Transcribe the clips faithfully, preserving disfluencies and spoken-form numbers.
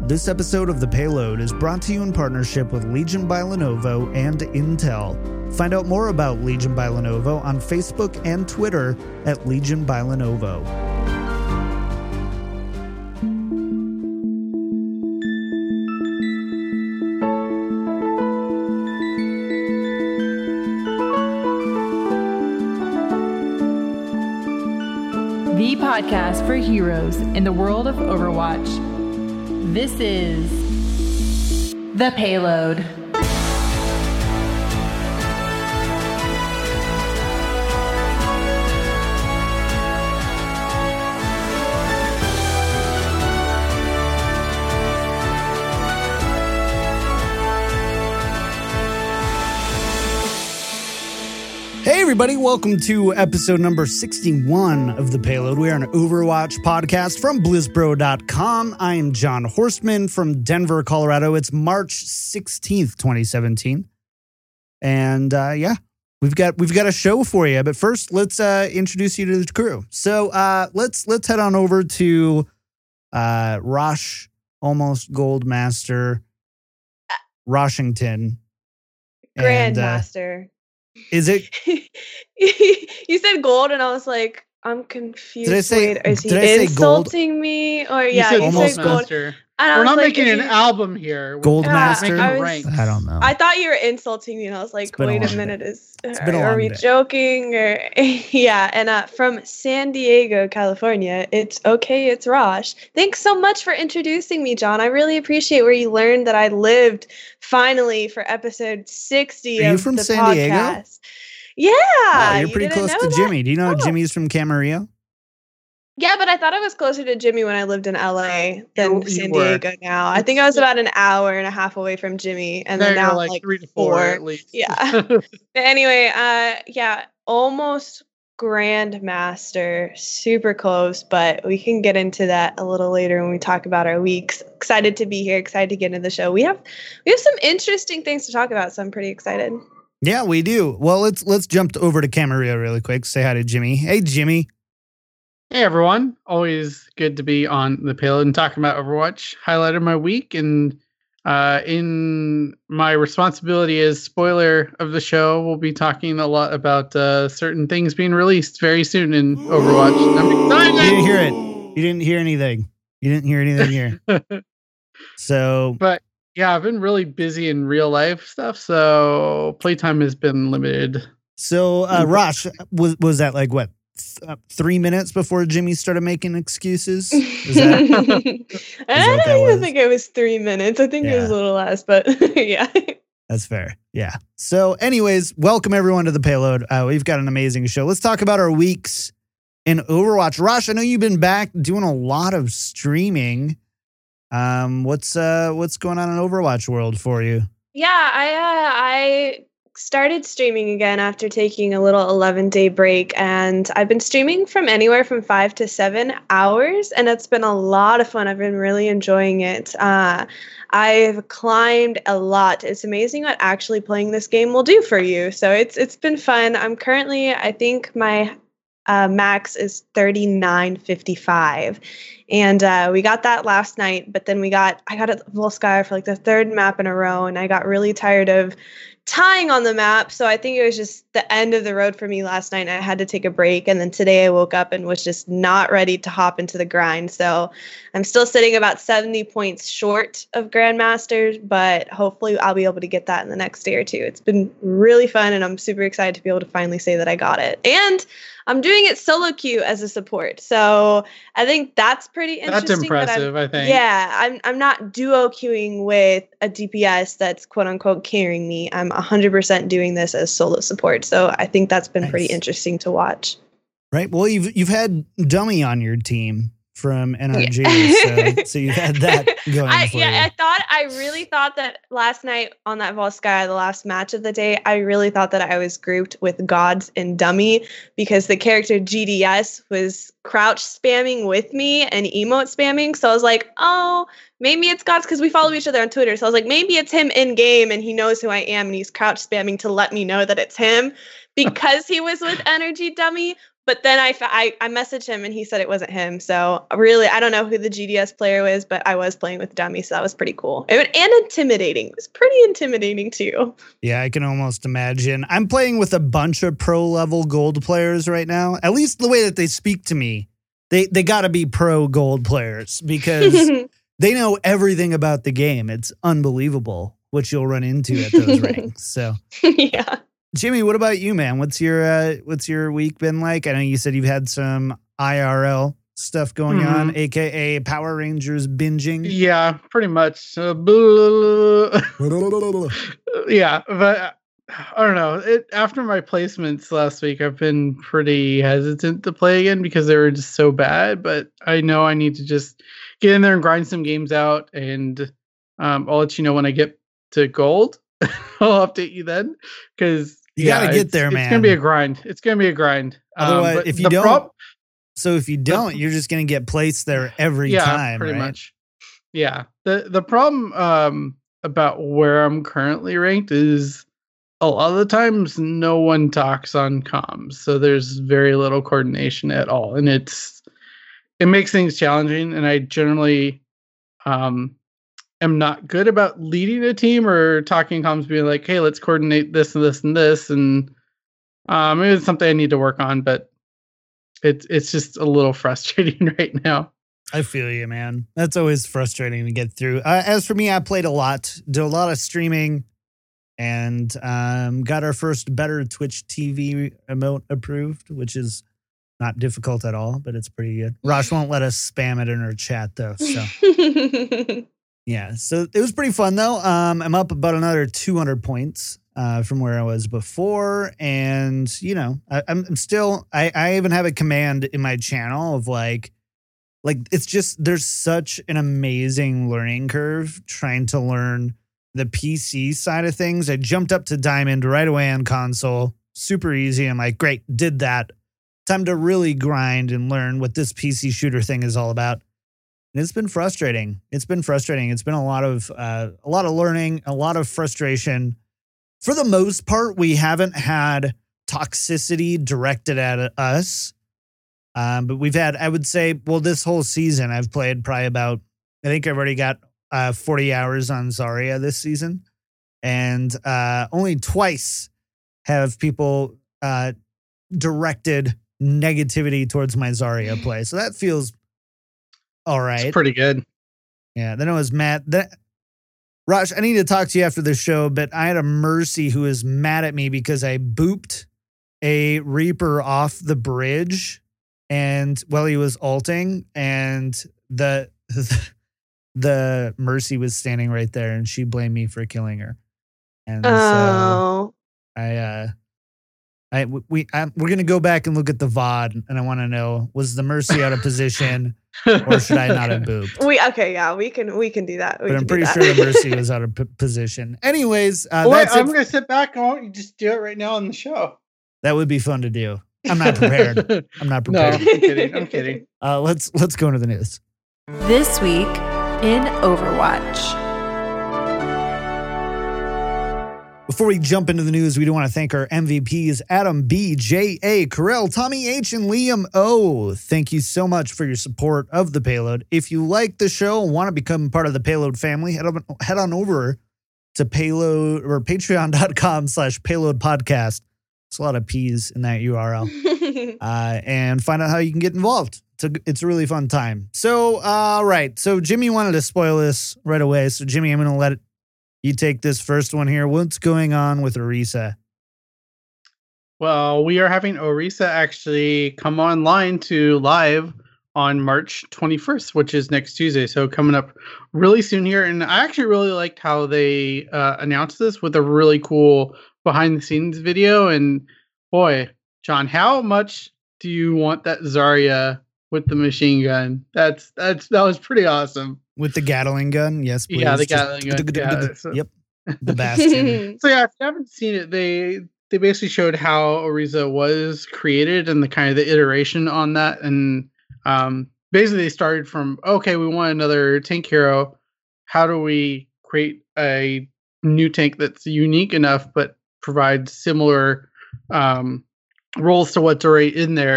This episode of The Payload is brought to you in partnership with Legion by Lenovo and Intel. Find out more about Legion by Lenovo on Facebook and Twitter at Legion by Lenovo. The podcast for heroes in the world of Overwatch. This is The Payload. Hey everybody, welcome to episode number sixty-one of The Payload. We are an Overwatch podcast from Blizzbro dot com. I am John Horstman from Denver, Colorado. It's March sixteenth, twenty seventeen. And uh, yeah, we've got we've got a show for you. But first, let's uh, introduce you to the crew. So uh, let's let's head on over to uh, Rosh, almost Gold Master, Roshington. Grandmaster. Uh, Is it? You said gold, and I was like, I'm confused. Did I say? Wait, is he did I say insulting gold? me? Or You yeah, said you almost said gold. Master. And I We're was not like, making if an you- album here. We're Gold Yeah, Master? making I was- ranks. I don't know. I thought you were insulting me, and I was like, been a wait a long minute, day. is It's been a are long we day. joking? Or yeah, and uh, from San Diego, California, it's okay, it's Rosh. Thanks so much for introducing me, John. I really appreciate where you learned that I lived finally for episode sixty Are you of from the San podcast. Diego? Yeah, Oh, you're you pretty didn't close know to that? Jimmy. Do you know Oh. Jimmy's from Camarillo? Yeah, but I thought I was closer to Jimmy when I lived in L A than You- you San were. Diego now. I think I was about an hour and a half away from Jimmy, and There then you're now I'm like, like three to four, four. at least. Yeah. But anyway, uh, yeah, almost Grandmaster, super close, but we can get into that a little later when we talk about our weeks. Excited to be here, excited to get into the show. We have we have some interesting things to talk about, so I'm pretty excited. Yeah, we do. Well, let's let's jump over to Camarillo really quick. Say hi to Jimmy. Hey, Jimmy. Hey everyone, always good to be on the Payload and talking about Overwatch. Highlight of my week, and uh, in my responsibility as spoiler of the show, we'll be talking a lot about uh, certain things being released very soon in Overwatch. I'm You excited. didn't hear it. You didn't hear anything. You didn't hear anything here. So But yeah, I've been really busy in real life stuff, so playtime has been limited. so uh, Rosh, was was that like what th- uh, three minutes before Jimmy started making excuses? Is that, I that don't what that even was? think it was three minutes. I think it was Yeah. a little less, but yeah. that's fair. Yeah. So, anyways, welcome everyone to the Payload. Uh, we've got an amazing show. Let's talk about our weeks in Overwatch. Rosh, I know you've been back doing a lot of streaming. Um, what's uh what's going on in Overwatch world for you? Yeah, I uh, I started streaming again after taking a little eleven day break, and I've been streaming from anywhere from five to seven hours, and it's been a lot of fun. I've been really enjoying it. Uh, I've climbed a lot. It's amazing what actually playing this game will do for you. So it's it's been fun. I'm currently, I think my uh, max is thirty-nine fifty-five. And uh, we got that last night, but then we got, I got a Volskaya for like the third map in a row, and I got really tired of tying on the map. So I think it was just the end of the road for me last night, and I had to take a break. And then today I woke up and was just not ready to hop into the grind. So I'm still sitting about seventy points short of Grandmasters, but hopefully I'll be able to get that in the next day or two. It's been really fun, and I'm super excited to be able to finally say that I got it. And I'm doing it solo queue as a support. So I think that's pretty interesting. That's that I'm- impressive, I think. Yeah, I'm I'm not duo queuing with a D P S that's quote unquote carrying me. I'm one hundred percent doing this as solo support. So I think that's been pretty Nice. interesting to watch. Right. Well, you've you've had Dummy on your team from N R G, Yeah. so, so you've had that going I, for yeah, you. I thought I really thought that last night on that Volskaya, the last match of the day, I really thought that I was grouped with Gods and Dummy because the character G D S was crouch spamming with me and emote spamming. So I was like, oh, maybe it's Gods because we follow each other on Twitter. So I was like, maybe it's him in game and he knows who I am and he's crouch spamming to let me know that it's him because he was with Energy Dummy. but then I, I I messaged him and he said it wasn't him. So really, I don't know who the G D S player was, but I was playing with dummies, so that was pretty cool. It, and intimidating. It was pretty intimidating too. Yeah, I can almost imagine. I'm playing with a bunch of pro level gold players right now. At least the way that they speak to me, they they got to be pro gold players because they know everything about the game. It's unbelievable what you'll run into at those ranks. So yeah. Jimmy, what about you, man? What's your uh, what's your week been like? I know you said you've had some I R L stuff going mm-hmm. on, aka Power Rangers binging. Yeah, pretty much. Uh, blah, yeah, but I don't know. It after my placements last week, I've been pretty hesitant to play again because they were just so bad. But I know I need to just get in there and grind some games out, and um, I'll let you know when I get to gold. I'll update you then because. You yeah, gotta get there, it's, man. It's gonna be a grind. It's gonna be a grind. Otherwise, um, if you don't, prob- so if you don't, you're just gonna get placed there every yeah, time, pretty right? much. Yeah. the The problem um, about where I'm currently ranked is a lot of the times no one talks on comms, so there's very little coordination at all, and it's it makes things challenging. And I generally um. am not good about leading a team or talking comms, being like, hey, let's coordinate this and this and this. And um, maybe it's something I need to work on, but it's it's just a little frustrating right now. I feel you, man. That's always frustrating to get through. Uh, as for me, I played a lot, did a lot of streaming, and um, got our first better Twitch T V emote approved, which is not difficult at all, but it's pretty good. Rosh won't let us spam it in her chat, though, so... Yeah, so it was pretty fun, though. Um, I'm up about another two hundred points uh, from where I was before. And, you know, I, I'm, I'm still, I, I even have a command in my channel of like, like, it's just, there's such an amazing learning curve trying to learn the P C side of things. I jumped up to Diamond right away on console. Super easy. I'm like, great, did that. Time to really grind and learn what this P C shooter thing is all about. And it's been frustrating. It's been frustrating. It's been a lot of uh, a lot of learning, a lot of frustration. For the most part, we haven't had toxicity directed at us. Um, but we've had, I would say, well, this whole season, I've played probably about, I think I've already got uh, forty hours on Zarya this season. And uh, only twice have people uh, directed negativity towards my Zarya play. So that feels all right. It's pretty good. Yeah. Then it was Matt. That, Raj, I need to talk to you after the show, but I had a Mercy who is mad at me because I booped a Reaper off the bridge and while he was ulting, and the the Mercy was standing right there and she blamed me for killing her. And oh. so I uh I we I, we're gonna go back and look at the V O D, and I want to know, was the Mercy out of position, or should I not have booped? We okay, yeah, we can we can do that. We but I'm pretty sure the Mercy was out of p- position. Anyways, uh, well, that's wait, I'm it. gonna sit back and won't you just do it right now on the show? That would be fun to do. I'm not prepared. I'm not prepared. No, I'm kidding. I'm kidding. Uh, let's let's go into the news. This week in Overwatch. Before we jump into the news, we do want to thank our M V Ps, Adam B, J A, Carell, Tommy H, and Liam O. Thank you so much for your support of The Payload. If you like the show and want to become part of the Payload family, head on, head on over to Payload or patreon.com slash Payload Podcast. It's a lot of P's in that U R L. uh, and find out how you can get involved. It's a, it's a really fun time. So, all uh, right. So Jimmy wanted to spoil this right away. So Jimmy, I'm going to let it You take this first one here. What's going on with Orisa? Well, we are having Orisa actually come online to live on March twenty-first, which is next Tuesday. So coming up really soon here. And I actually really liked how they uh, announced this with a really cool behind the scenes video. And boy, John, how much do you want that Zarya with the machine gun? That's that's that was pretty awesome. With the Gatling gun, yes, please. Yeah, the Gatling gun. Yeah, so, yep, the Bastion. So yeah, if you haven't seen it, they they basically showed how Orisa was created and the kind of the iteration on that, and um, basically they started from okay, we want another tank hero. How do we create a new tank that's unique enough but provides similar um, roles to what's already in there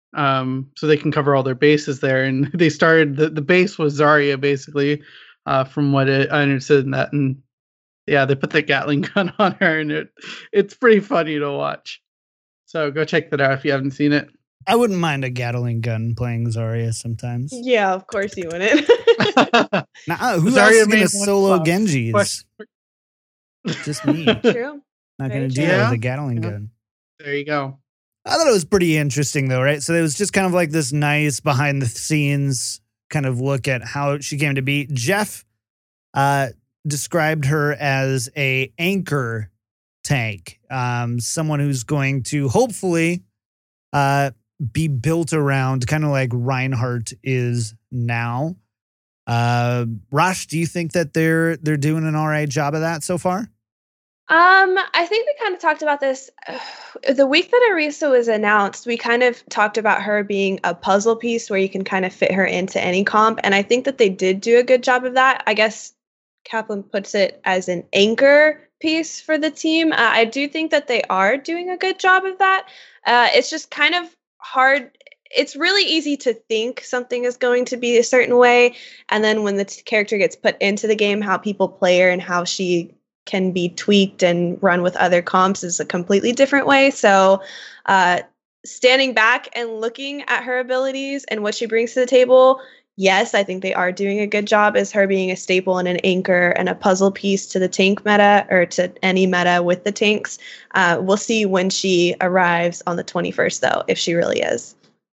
um, so they can cover all their bases there. And they started the, the base was Zarya basically, uh, from what it, I understood in that. And yeah, they put the Gatling gun on her, and it it's pretty funny to watch. So go check that out if you haven't seen it. I wouldn't mind a Gatling gun playing Zarya sometimes. Yeah, of course you wouldn't. Nah, who Zarya else is made going to one solo flop. Genjis? Question- Just me. True. Not Very going to do true. that Yeah. with a Gatling Yeah. gun. There you go. I thought it was pretty interesting, though, right? So it was just kind of like this nice behind the scenes kind of look at how she came to be. Jeff uh, described her as a anchor tank, um, someone who's going to hopefully uh, be built around kind of like Reinhardt is now. Uh, Rosh, do you think that they're they're doing an all right job of that so far? Um, I think we kind of talked about this the week that Orisa was announced. We kind of talked about her being a puzzle piece where you can kind of fit her into any comp, and I think that they did do a good job of that. I guess Kaplan puts it as an anchor piece for the team. Uh, I do think that they are doing a good job of that. Uh, it's just kind of hard. It's really easy to think something is going to be a certain way, and then when the t- character gets put into the game, how people play her and how she can be tweaked and run with other comps is a completely different way. So uh, standing back and looking at her abilities and what she brings to the table, yes, I think they are doing a good job as her being a staple and an anchor and a puzzle piece to the tank meta or to any meta with the tanks. Uh, we'll see when she arrives on the twenty-first, though, if she really is.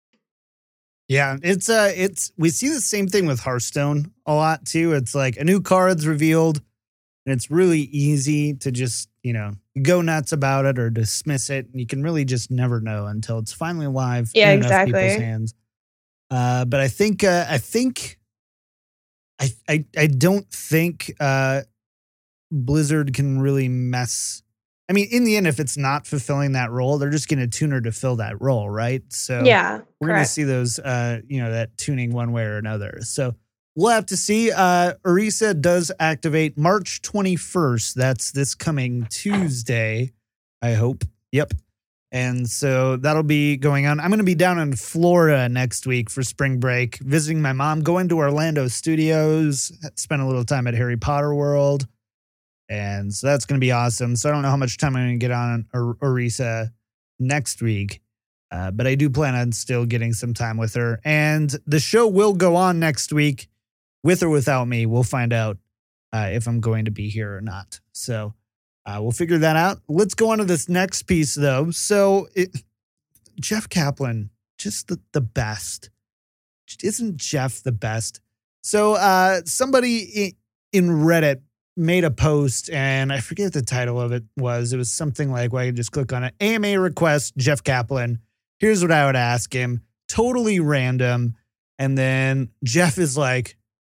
Yeah, it's uh it's we see the same thing with Hearthstone a lot too. It's like a new card's revealed and it's really easy to just, you know, go nuts about it or dismiss it. And you can really just never know until it's finally live Yeah, in enough exactly. people's hands. Uh, but I think uh, I think I, I I don't think uh, Blizzard can really mess. I mean, in the end, if it's not fulfilling that role, they're just going to tune her to fill that role, right? So Yeah, we're going to correct. see those, uh, you know, that tuning one way or another. So we'll have to see. Uh, Orisa does activate March twenty-first. That's this coming Tuesday, I hope. Yep. And so that'll be going on. I'm going to be down in Florida next week for spring break, visiting my mom, going to Orlando Studios, spend a little time at Harry Potter World. And so that's going to be awesome. So I don't know how much time I'm going to get on Or- Orisa next week. Uh, but I do plan on still getting some time with her. And the show will go on next week with or without me. We'll find out uh, if I'm going to be here or not. So uh, we'll figure that out. Let's go on to this next piece, though. So it, Jeff Kaplan, just the, the best. Isn't Jeff the best? So uh, somebody in Reddit made a post, and I forget what the title of it was. It was something like, well, I could just click on it. A M A request, Jeff Kaplan. Here's what I would ask him. Totally random. And then Jeff is like,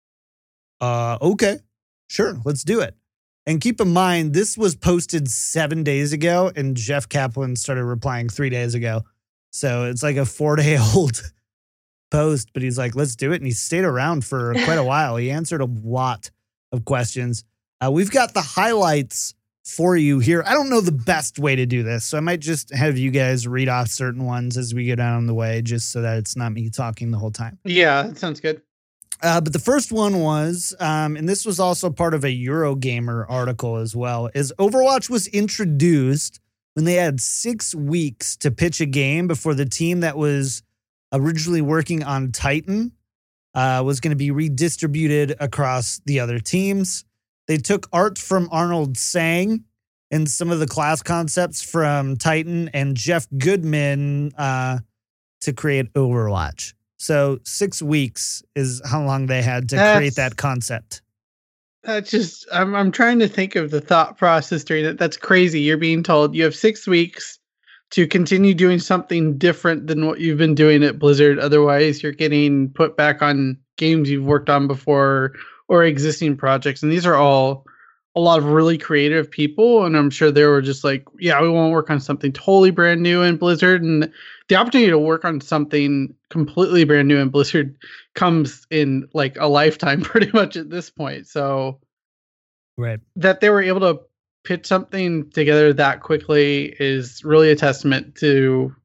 uh, okay, sure, let's do it. And keep in mind, this was posted seven days ago, and Jeff Kaplan started replying three days ago. So it's like a four-day-old post, but he's like, let's do it. And he stayed around for quite a while. He answered a lot of questions. Uh, we've got the highlights for you here. I don't know the best way to do this, so I might just have you guys read off certain ones as we go down the way, just so that it's not me talking the whole time. Yeah, that sounds good. Uh, but the first one was, um, and this was also part of a Eurogamer article as well, is Overwatch was introduced when they had six weeks to pitch a game before the team that was originally working on Titan uh, was going to be redistributed across the other teams. They took art from Arnold Sang and some of the class concepts from Titan and Jeff Goodman uh, to create Overwatch. So six weeks is how long they had to That's- create that concept. That's just, I'm I'm trying to think of the thought process during it. That's crazy. You're being told you have six weeks to continue doing something different than what you've been doing at Blizzard. Otherwise, you're getting put back on games you've worked on before or existing projects. And these are all a lot of really creative people. And I'm sure they were just like, yeah, we want to work on something totally brand new in Blizzard. And the opportunity to work on something completely brand new in Blizzard comes in like a lifetime pretty much at this point. So Right. that they were able to put something together that quickly is really a testament to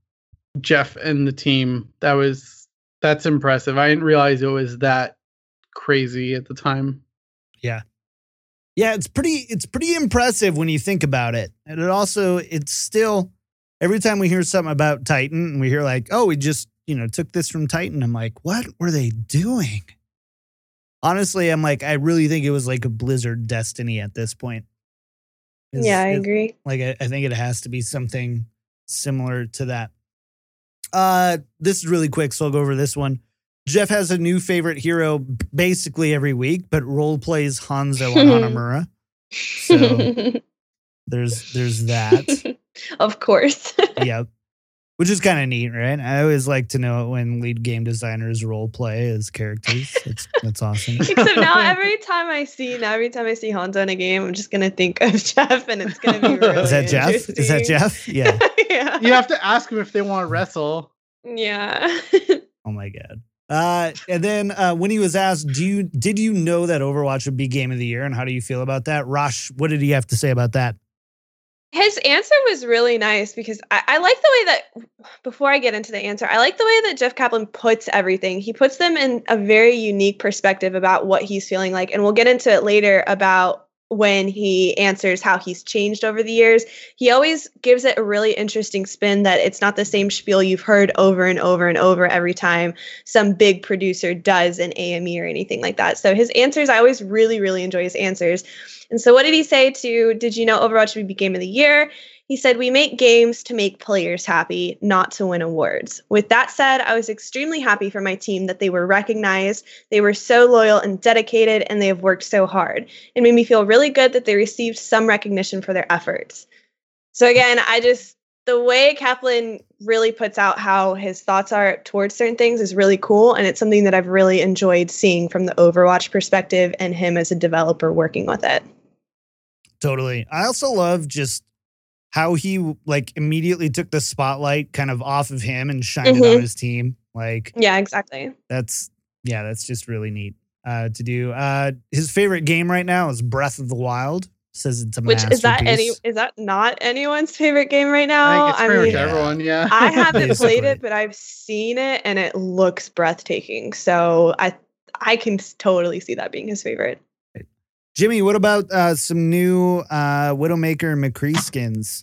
Jeff and the team. That was that's impressive. I didn't realize it was that crazy at the time. Yeah. Yeah, it's pretty it's pretty impressive when you think about it. And it also it's still every time we hear something about Titan and we hear like, "Oh, we just, you know, took this from Titan." I'm like, "What were they doing?" Honestly, I'm like, I really think it was like a Blizzard destiny at this point. It's, yeah, I it, agree. Like, I, I think it has to be something similar to that. Uh, this is really quick, so I'll go over this one. Jeff has a new favorite hero basically every week, but role plays Hanzo and Hanamura. So there's there's that. Of course. Yep. Which is kind of neat, right? I always like to know it when lead game designers role play as characters. That's that's awesome. Except now every time I see now every time I see Hanzo in a game, I'm just gonna think of Jeff, and it's gonna be really Is that Jeff? Is that Jeff? Yeah. Yeah. You have to ask them if they want to wrestle. Yeah. Oh my god. Uh, and then uh, when he was asked, "Do you did you know that Overwatch would be Game of the Year, and how do you feel about that?" Rosh, what did he have to say about that? His answer was really nice because I, I like the way that, before I get into the answer, I like the way that Jeff Kaplan puts everything. He puts them in a very unique perspective about what he's feeling like. And we'll get into it later about when he answers how he's changed over the years. He always gives it a really interesting spin that it's not the same spiel you've heard over and over and over every time some big producer does an A M E or anything like that. So his answers, I always really, really enjoy his answers. And so what did he say to, did you know Overwatch would be Game of the Year? He said, "We make games to make players happy, not to win awards." With that said, I was extremely happy for my team that they were recognized. They were so loyal and dedicated, and they have worked so hard. It made me feel really good that they received some recognition for their efforts. So again, I just, the way Kaplan really puts out how his thoughts are towards certain things is really cool. And it's something that I've really enjoyed seeing from the Overwatch perspective and him as a developer working with it. Totally. I also love just how he like immediately took the spotlight kind of off of him and shined Mm-hmm. it on his team. Like, Yeah, exactly. that's, yeah, that's just really neat uh, to do. Uh, his favorite game right now is Breath of the Wild. Says it's a Which is that any masterpiece. is that not anyone's favorite game right I now? think it's I pretty mean, much Yeah. everyone, yeah. I haven't Basically. played it, but I've seen it and it looks breathtaking. So I I can totally see that being his favorite. Jimmy, what about uh, some new uh, Widowmaker and McCree skins?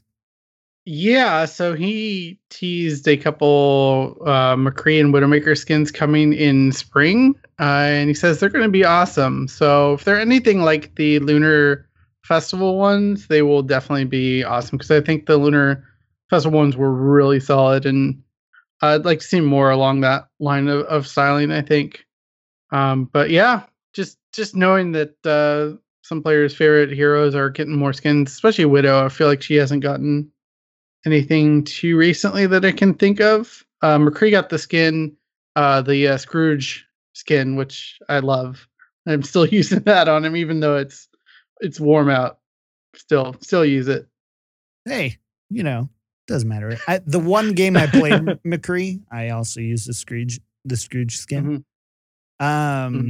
Yeah, so he teased a couple uh, McCree and Widowmaker skins coming in spring, uh, and he says they're going to be awesome. So if they're anything like the Lunar Festival ones, they will definitely be awesome, because I think the Lunar Festival ones were really solid, and I'd like to see more along that line of, of styling, I think. Um, but yeah, just just knowing that uh, some players' favorite heroes are getting more skins, especially Widow. I feel like she hasn't gotten anything too recently that I can think of. Uh, McCree got the skin, uh, the uh, Scrooge skin, which I love. I'm still using that on him, even though it's it's warm out. Still, still use it. Hey, you know, doesn't matter. I, the one game I played McCree, I also used the Scrooge, the Scrooge skin. Mhm. Um, Mhm.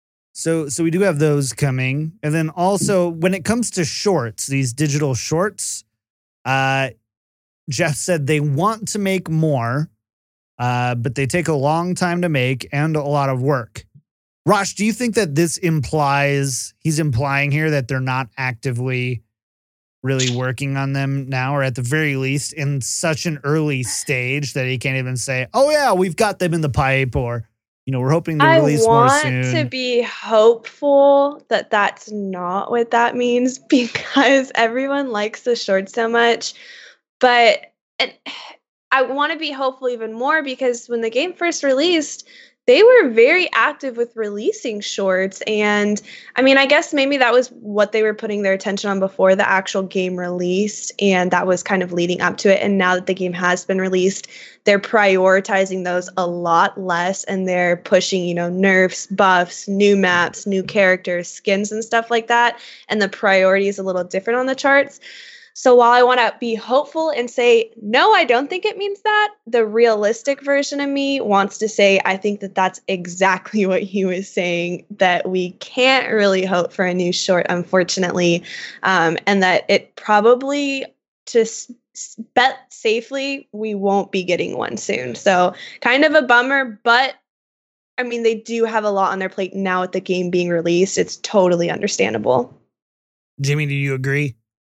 so so we do have those coming, and then also when it comes to shorts, these digital shorts, uh, Jeff said they want to make more, uh, but they take a long time to make and a lot of work. Rosh, do you think that this implies he's implying here that they're not actively really working on them now, or at the very least in such an early stage that he can't even say, "Oh yeah, we've got them in the pipe," or, you know, we're hoping to I release more want soon. to be hopeful that that's not what that means, because everyone likes the short so much. But and I want to be hopeful even more, because when the game first released, they were very active with releasing shorts. And I mean, I guess maybe that was what they were putting their attention on before the actual game released. And that was kind of leading up to it. And now that the game has been released, they're prioritizing those a lot less. And they're pushing, you know, nerfs, buffs, new maps, new characters, skins, and stuff like that. And the priority is a little different on the charts. So while I want to be hopeful and say, no, I don't think it means that, the realistic version of me wants to say, I think that that's exactly what he was saying, that we can't really hope for a new short, unfortunately, um, and that it probably, to s- bet safely we won't be getting one soon. So kind of a bummer, but I mean, they do have a lot on their plate now with the game being released. It's totally understandable. Jimmy, do you agree?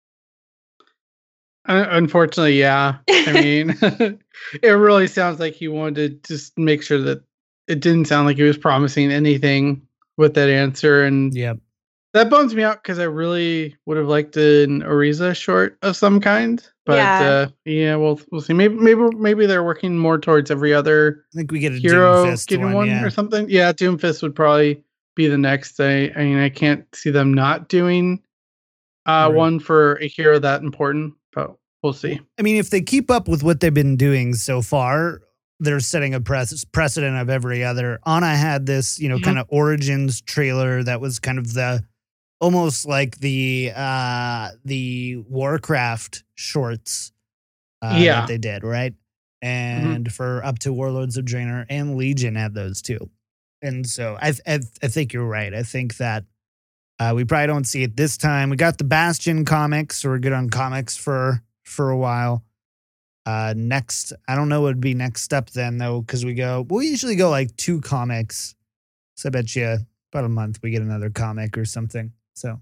Uh, unfortunately, yeah. I mean, it really sounds like he wanted to just make sure that it didn't sound like he was promising anything with that answer. And yep. that bums me out because I really would have liked an Ariza short of some kind. But yeah, uh, yeah we'll we'll see. Maybe maybe maybe they're working more towards every other I think we get a hero Doomfist getting one, one yeah. or something. Yeah, Doomfist would probably be the next. I, I mean, I can't see them not doing uh, right. one for a hero that important, but we'll see. I mean, if they keep up with what they've been doing so far, they're setting a pres- precedent of every other. Ana had this, you know, Mm-hmm. kind of Origins trailer that was kind of the almost like the uh, the Warcraft shorts uh, Yeah. that they did, right? And for up to Warlords of Draenor and Legion had those too. And so I I, I think you're right. I think that uh, we probably don't see it this time. We got the Bastion comics, so we're good on comics for for a while. Uh, next, I don't know what would be next step then though, because we go, we usually go like two comics. So I bet you about a month we get another comic or something. So,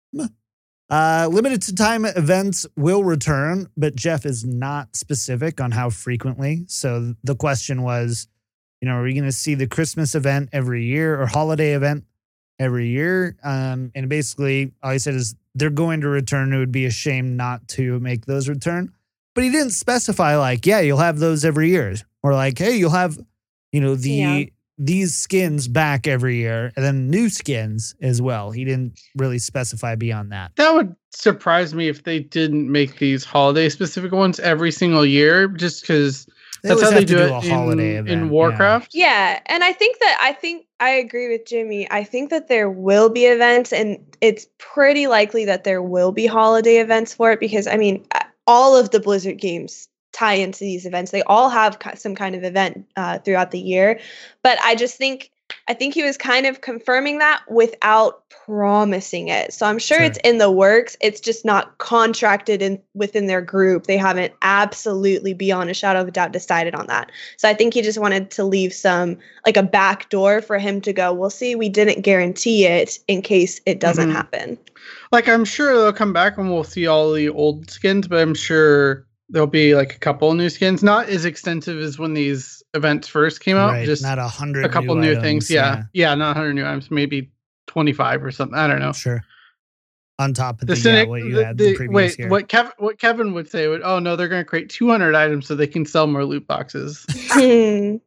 uh, limited to time events will return, but Jeff is not specific on how frequently. So the question was, you know, are we going to see the Christmas event every year or holiday event every year? Um, and basically all he said is they're going to return. It would be a shame not to make those return. But he didn't specify like, yeah, you'll have those every year. Or like, hey, you'll have, you know, the Yeah. these skins back every year and then new skins as well. He didn't really specify beyond that. That would surprise me if they didn't make these holiday specific ones every single year, just because They that's always how they have to do do it a holiday in, event, in yeah. Warcraft. Yeah, and I think that I think I agree with Jimmy. I think that there will be events, and it's pretty likely that there will be holiday events for it because I mean, all of the Blizzard games tie into these events. They all have some kind of event uh, throughout the year, but I just think I think he was kind of confirming that without promising it. So I'm sure, Sure. it's in the works. It's just not contracted in within their group. They haven't absolutely beyond a shadow of a doubt decided on that. So I think he just wanted to leave some like a back door for him to go, we'll see, we didn't guarantee it in case it doesn't Mhm. happen. Like, I'm sure they'll come back and we'll see all the old skins, but I'm sure there'll be like a couple new skins, not as extensive as when these events first came out. Right, Just not a hundred a couple new, items, things. Yeah. yeah, not one hundred new items, maybe twenty-five or something. I don't know. Sure. On top of The the, cynic, yeah, what you the, had the, the previous wait, year. what Kevin, what Kevin would say would, oh no, they're going to create two hundred items so they can sell more loot boxes. Hmm.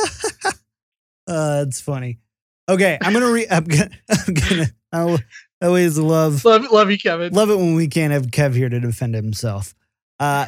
uh, it's funny. Okay, I'm gonna read. I'm gonna. I'm gonna. I always love love, love you, Kevin. love it when we can't have Kev here to defend himself. Uh,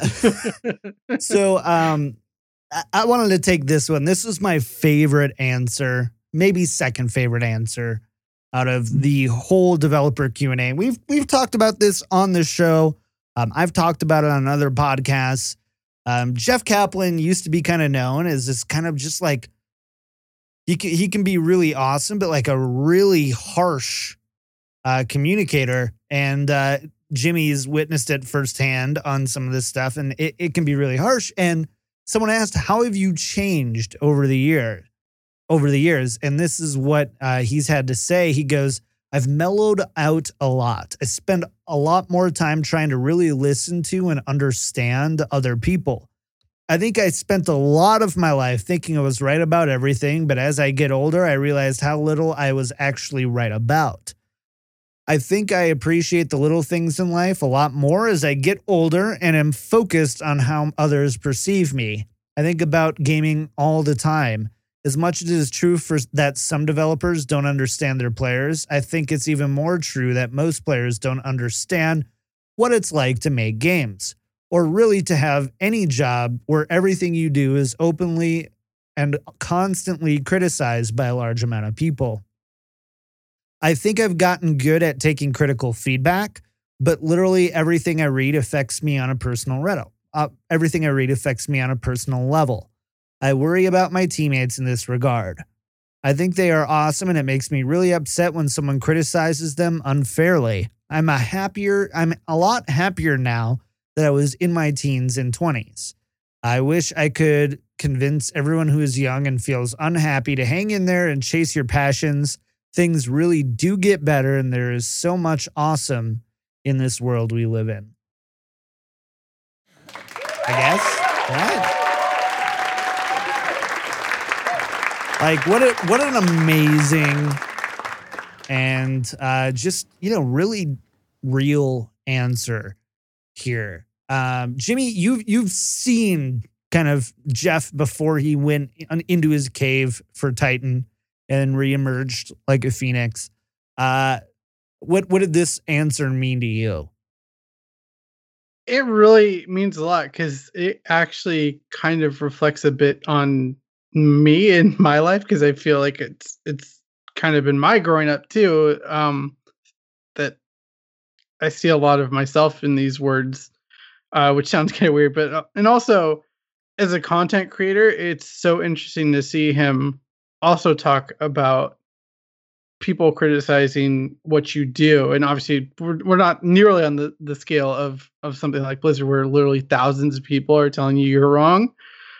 so um, I, I wanted to take this one. This was my favorite answer, maybe second favorite answer out of the whole developer Q and A. We've we've talked about this on the show. Um, I've talked about it on other podcasts. Um, Jeff Kaplan used to be kind of known as this kind of just like he can, he can be really awesome, but like a really harsh uh, communicator. And uh, Jimmy's witnessed it firsthand on some of this stuff, and it, it can be really harsh. And someone asked, "How have you changed over the year, over the years?" And this is what uh, he's had to say. He goes, "I've mellowed out a lot. I spend a lot more time trying to really listen to and understand other people. I think I spent a lot of my life thinking I was right about everything, but as I get older, I realized how little I was actually right about. I think I appreciate the little things in life a lot more as I get older and am focused on how others perceive me. I think about gaming all the time. As much as it is true for that some developers don't understand their players, I think it's even more true that most players don't understand what it's like to make games, or really to have any job where everything you do is openly and constantly criticized by a large amount of people. I think I've gotten good at taking critical feedback, but literally everything I read affects me on a personal level. Uh, everything I read affects me on a personal level. I worry about my teammates in this regard. I think they are awesome, and it makes me really upset when someone criticizes them unfairly. I'm a happier, I'm a lot happier now that I was in my teens and twenties. I wish I could convince everyone who is young and feels unhappy to hang in there and chase your passions. Things really do get better, and there is so much awesome in this world we live in. I guess, right? Like, what a, what an amazing and uh, just, you know, really real answer here. Um, Jimmy, you've, you've seen kind of Jeff before he went into his cave for Titan and reemerged like a phoenix. Uh, what, what did this answer mean to you? It really means a lot because it actually kind of reflects a bit on me in my life, because I feel like it's it's kind of been my growing up too, um, that I see a lot of myself in these words, uh, which sounds kind of weird, but uh, and also as a content creator, it's so interesting to see him also talk about people criticizing what you do. And obviously we're, we're not nearly on the, the scale of, of something like Blizzard, where literally thousands of people are telling you you're wrong.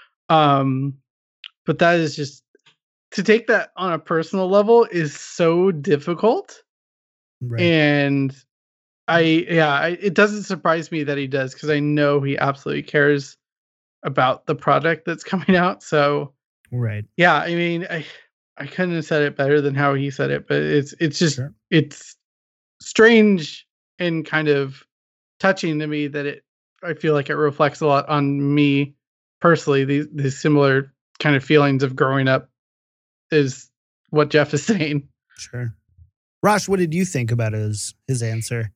Um, but that is just, to take that on a personal level is so difficult. Right. And I, yeah, I, it doesn't surprise me that he does, because I know he absolutely cares about the product that's coming out. So, right. Yeah, I mean, I, I couldn't have said it better than how he said it, but it's it's just sure. It's strange and kind of touching to me that it I feel like it reflects a lot on me personally. These these similar kind of feelings of growing up is what Jeff is saying. Sure. Rosh, what did you think about his his answer?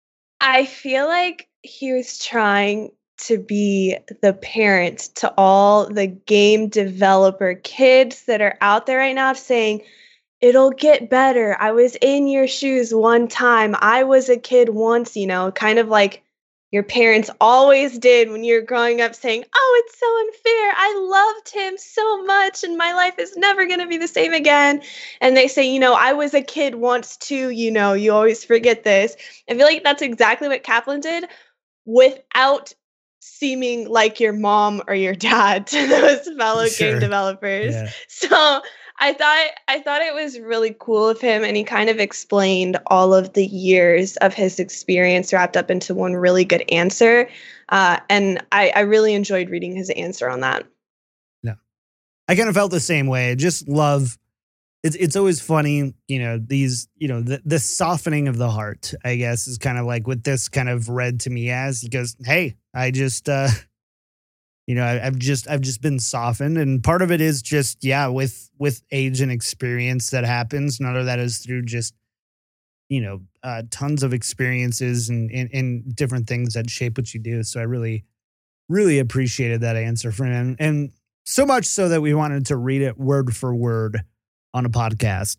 I feel like he was trying to be the parent to all the game developer kids that are out there right now, saying, it'll get better. I was in your shoes one time. I was a kid once, you know, kind of like your parents always did when you're growing up, saying, oh, it's so unfair. I loved him so much and my life is never going to be the same again. And they say, you know, I was a kid once too, you know, you always forget this. I feel like that's exactly what Kaplan did, without seeming like your mom or your dad to those fellow sure. game developers. Yeah. So I thought I thought it was really cool of him, and he kind of explained all of the years of his experience wrapped up into one really good answer. Uh, and I, I really enjoyed reading his answer on that. No, I kind of felt the same way. I just love. It's it's always funny, you know, these, you know, the, the softening of the heart, I guess, is kind of like what this kind of read to me as. He goes, hey, I just, uh, you know, I, I've just I've just been softened. And part of it is just, yeah, with with age and experience that happens. None of that is through just, you know, uh, tons of experiences and, and, and different things that shape what you do. So I really, really appreciated that answer from him. And so much so that we wanted to read it word for word on a podcast.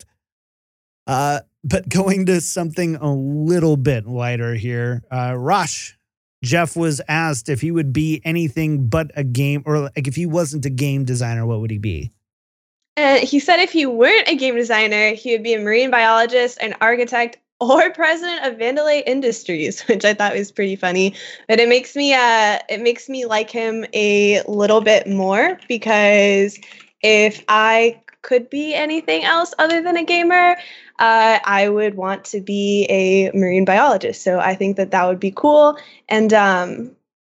Uh, but going to something a little bit lighter here. Uh, Rosh, Jeff was asked if he would be anything but a game, or like if he wasn't a game designer, what would he be? Uh, he said if he weren't a game designer, he would be a marine biologist, an architect, or president of Vandelay Industries, which I thought was pretty funny. But it makes me, uh, it makes me like him a little bit more, because if I could be anything else other than a gamer, uh, I would want to be a marine biologist. So I think that that would be cool. And um,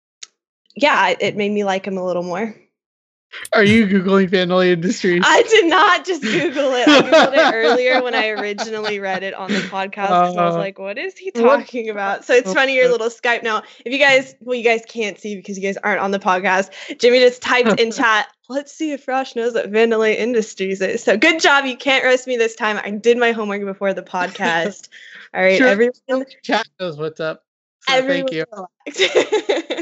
yeah, it made me like him a little more. Are you Googling Vandelay Industries? I did not just Google it. I Googled it earlier when I originally read it on the podcast, because uh, I was like, what is he talking about? So it's funny, your little Skype. Now, if you guys, well, you guys can't see because you guys aren't on the podcast. Jimmy just typed in chat, let's see if Rosh knows what Vandelay Industries is. So good job. You can't roast me this time. I did my homework before the podcast. All right, sure, everyone. Chat knows what's up. So everyone thank you.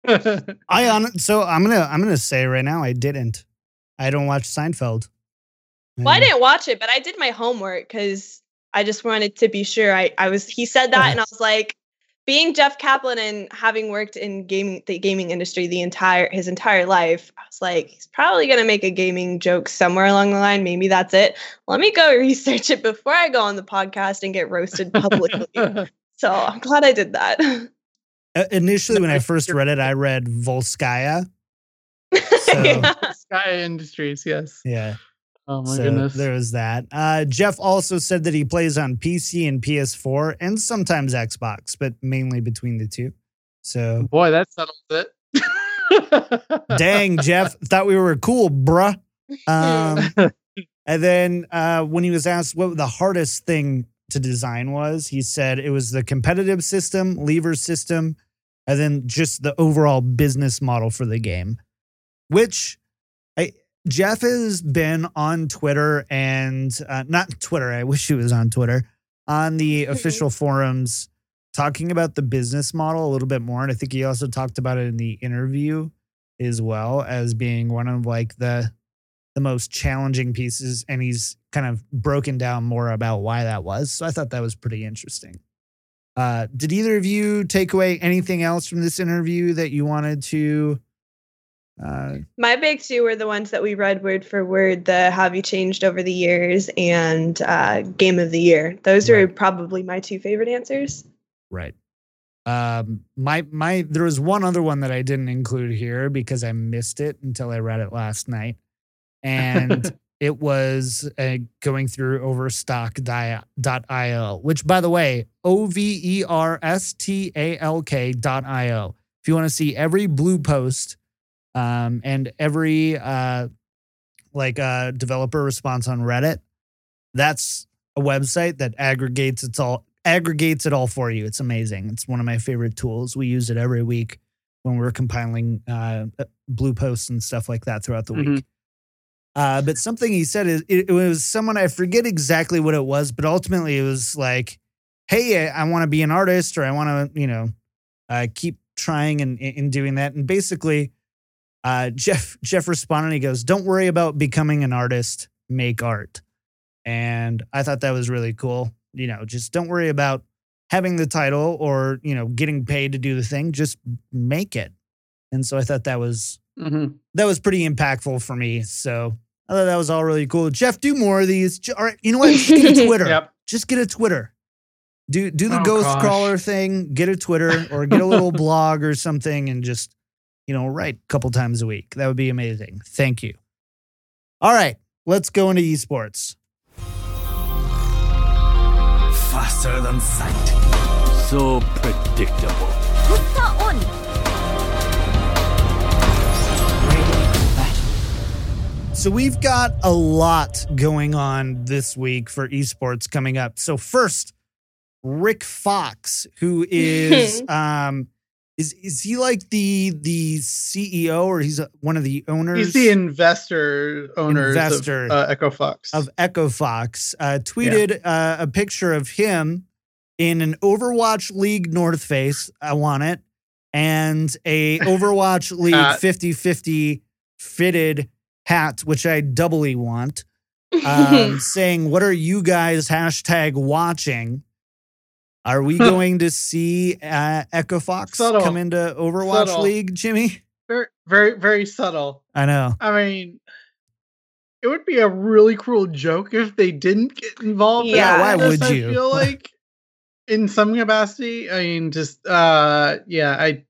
I on so I'm gonna I'm gonna say right now I didn't. I don't watch Seinfeld. Well, I didn't watch it, but I did my homework because I just wanted to be sure. I, I was he said that, and I was like, being Jeff Kaplan and having worked in gaming the gaming industry the entire his entire life, I was like, he's probably gonna make a gaming joke somewhere along the line. Maybe that's it. Let me go research it before I go on the podcast and get roasted publicly. So I'm glad I did that. Uh, initially, when I first read it, I read Volskaya. So, Yeah. Sky Industries, yes. yeah. Oh my So goodness. there was that. Uh, Jeff also said that he plays on P C and P S four and sometimes Xbox, but mainly between the two. So Boy, that settles it. dang, Jeff, thought we were cool, bruh. Um, and then uh, when he was asked what the hardest thing to design was, he said it was the competitive system, lever system, and then just the overall business model for the game, which I, Jeff has been on Twitter and uh, not Twitter. I wish he was on Twitter, on the official forums talking about the business model a little bit more. And I think he also talked about it in the interview as well as being one of like the the most challenging pieces. And he's kind of broken down more about why that was. So I thought that was pretty interesting. Uh, did either of you take away anything else from this interview that you wanted to? Uh, My big two were the ones that we read word for word, the have you changed over the years and uh, game of the year. Those Right. are probably my two favorite answers. right. Um, my, my, there was one other one that I didn't include here because I missed it until I read it last night. And it was uh, going through overstock dot io, which by the way, O V E R S T A L K dot I O. If you want to see every blue post um, and every uh, like uh, developer response on Reddit, that's a website that aggregates it's all aggregates it all for you. It's amazing. It's one of my favorite tools. We use it every week when we're compiling uh, blue posts and stuff like that throughout the Mhm. week. Uh, but something he said is it, it was someone, I forget exactly what it was, but ultimately it was like, hey, I, I want to be an artist, or I want to, you know, uh, keep trying and, and doing that. And basically, uh, Jeff Jeff responded. He goes, "Don't worry about becoming an artist. Make art." And I thought that was really cool. You know, just don't worry about having the title or, you know, getting paid to do the thing. Just make it. And so I thought that was Mhm. that was pretty impactful for me. So I thought that was all really cool. Jeff, do more of these. J- All right, you know what? Just get a Twitter. Yep. Just get a Twitter. Do do the Oh, ghost gosh. crawler thing. Get a Twitter or get a little blog or something, and just, you know, write a couple times a week. That would be amazing. Thank you. All right, let's go into esports. Faster than sight. So predictable. So we've got a lot going on this week for esports coming up. So first, Rick Fox, who is um is is he like the the C E O, or he's one of the owners? He's the investor owners Investor of uh, Echo Fox. of Echo Fox, uh, tweeted uh, a picture of him in an Overwatch League North Face. I want it. And a Overwatch League Hat. fifty-fifty fitted hat, which I doubly want, um, saying, "What are you guys hashtag watching? Are we going to see uh, Echo Fox Subtle. come into Overwatch Subtle. League, Jimmy?" very, very, very subtle. I know. I mean, it would be a really cruel joke if they didn't get involved. in Yeah, why this, would you? I feel like in some capacity. I mean, just uh, yeah, I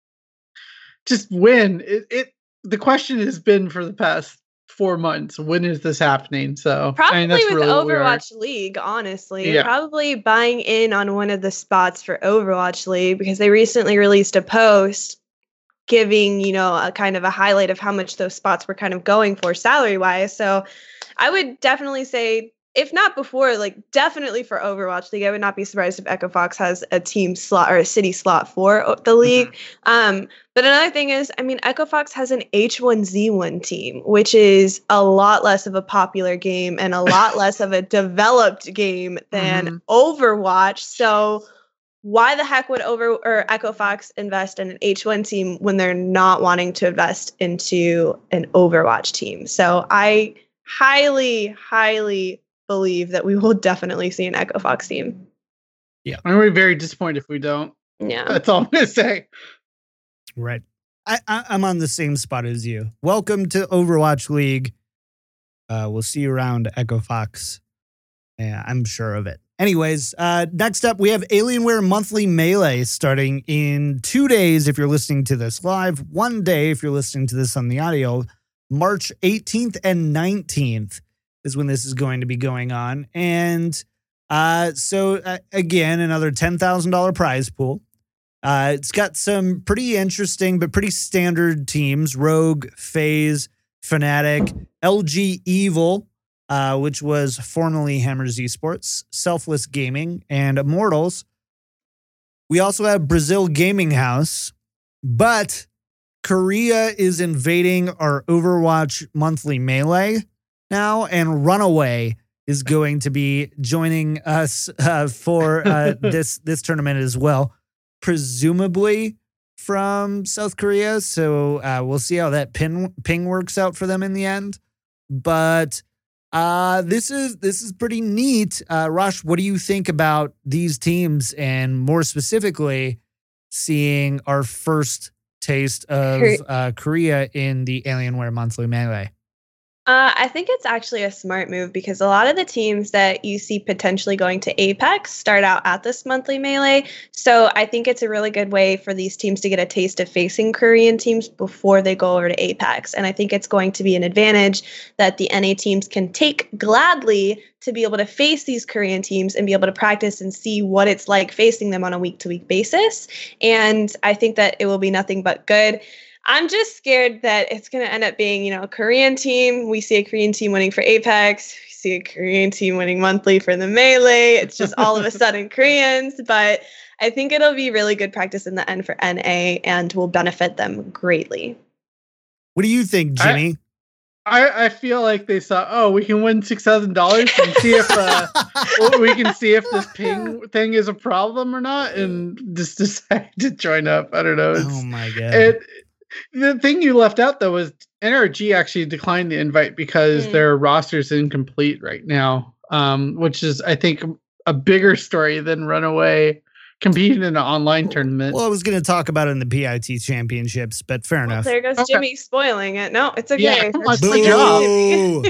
just win. It, it. The question has been for the past four months. When is this happening? So Probably I mean, that's with really what we are. Overwatch League, honestly. Yeah. Probably buying in on one of the spots for Overwatch League because they recently released a post giving, you know, a kind of a highlight of how much those spots were kind of going for salary wise. So I would definitely say, if not before, like definitely for Overwatch League, I would not be surprised if Echo Fox has a team slot or a city slot for o- the league. Um, but another thing is, I mean, Echo Fox has an H one Z one team, which is a lot less of a popular game and a lot less of a developed game than Mhm. Overwatch. So why the heck would Over or Echo Fox invest in an H one team when they're not wanting to invest into an Overwatch team? So I highly, highly believe that we will definitely see an Echo Fox team. I'm gonna be very disappointed if we don't. Yeah. That's all I'm gonna say. Right. I, I, I'm on the same spot as you. Welcome to Overwatch League. Uh, we'll see you around Echo Fox. Yeah, I'm sure of it. Anyways, uh, next up, we have Alienware Monthly Melee starting in two days if you're listening to this live, one day if you're listening to this on the audio. March eighteenth and nineteenth is when this is going to be going on. And uh, so, uh, again, another ten thousand dollars prize pool. Uh, it's got some pretty interesting but pretty standard teams: Rogue, FaZe, Fnatic, L G Evil, uh, which was formerly Hammers Esports, Selfless Gaming, and Immortals. We also have Brazil Gaming House, but Korea is invading our Overwatch Monthly Melee now, and Runaway is going to be joining us uh, for uh, this this tournament as well. Presumably from South Korea. So uh, we'll see how that pin, ping works out for them in the end. But uh, this is this is pretty neat. Uh, Rosh, what do you think about these teams, and more specifically, seeing our first taste of uh, Korea in the Alienware Monthly Melee? Uh, I think it's actually a smart move because a lot of the teams that you see potentially going to Apex start out at this monthly melee. So I think it's a really good way for these teams to get a taste of facing Korean teams before they go over to Apex. And I think it's going to be an advantage that the N A teams can take gladly to be able to face these Korean teams and be able to practice and see what it's like facing them on a week-to-week basis. And I think that it will be nothing but good. I'm just scared that it's going to end up being, you know, a Korean team. We see a Korean team winning for Apex. We see a Korean team winning monthly for the Melee. It's just all of a sudden Koreans. But I think it'll be really good practice in the end for N A and will benefit them greatly. What do you think, Jimmy? I, I, I feel like they saw, oh, we can win six thousand dollars and see if uh, we can see if this ping thing is a problem or not, and just decide to join up. I don't know. It's, oh, my God. It, The thing you left out, though, was N R G actually declined the invite because mm. their roster's incomplete right now, um, which is, I think, a bigger story than Runaway competing in an online tournament. Well, I was going to talk about it in the P I T championships, but fair well, enough. There goes okay. Jimmy spoiling it. No, it's okay. Yeah, come on, it's my job.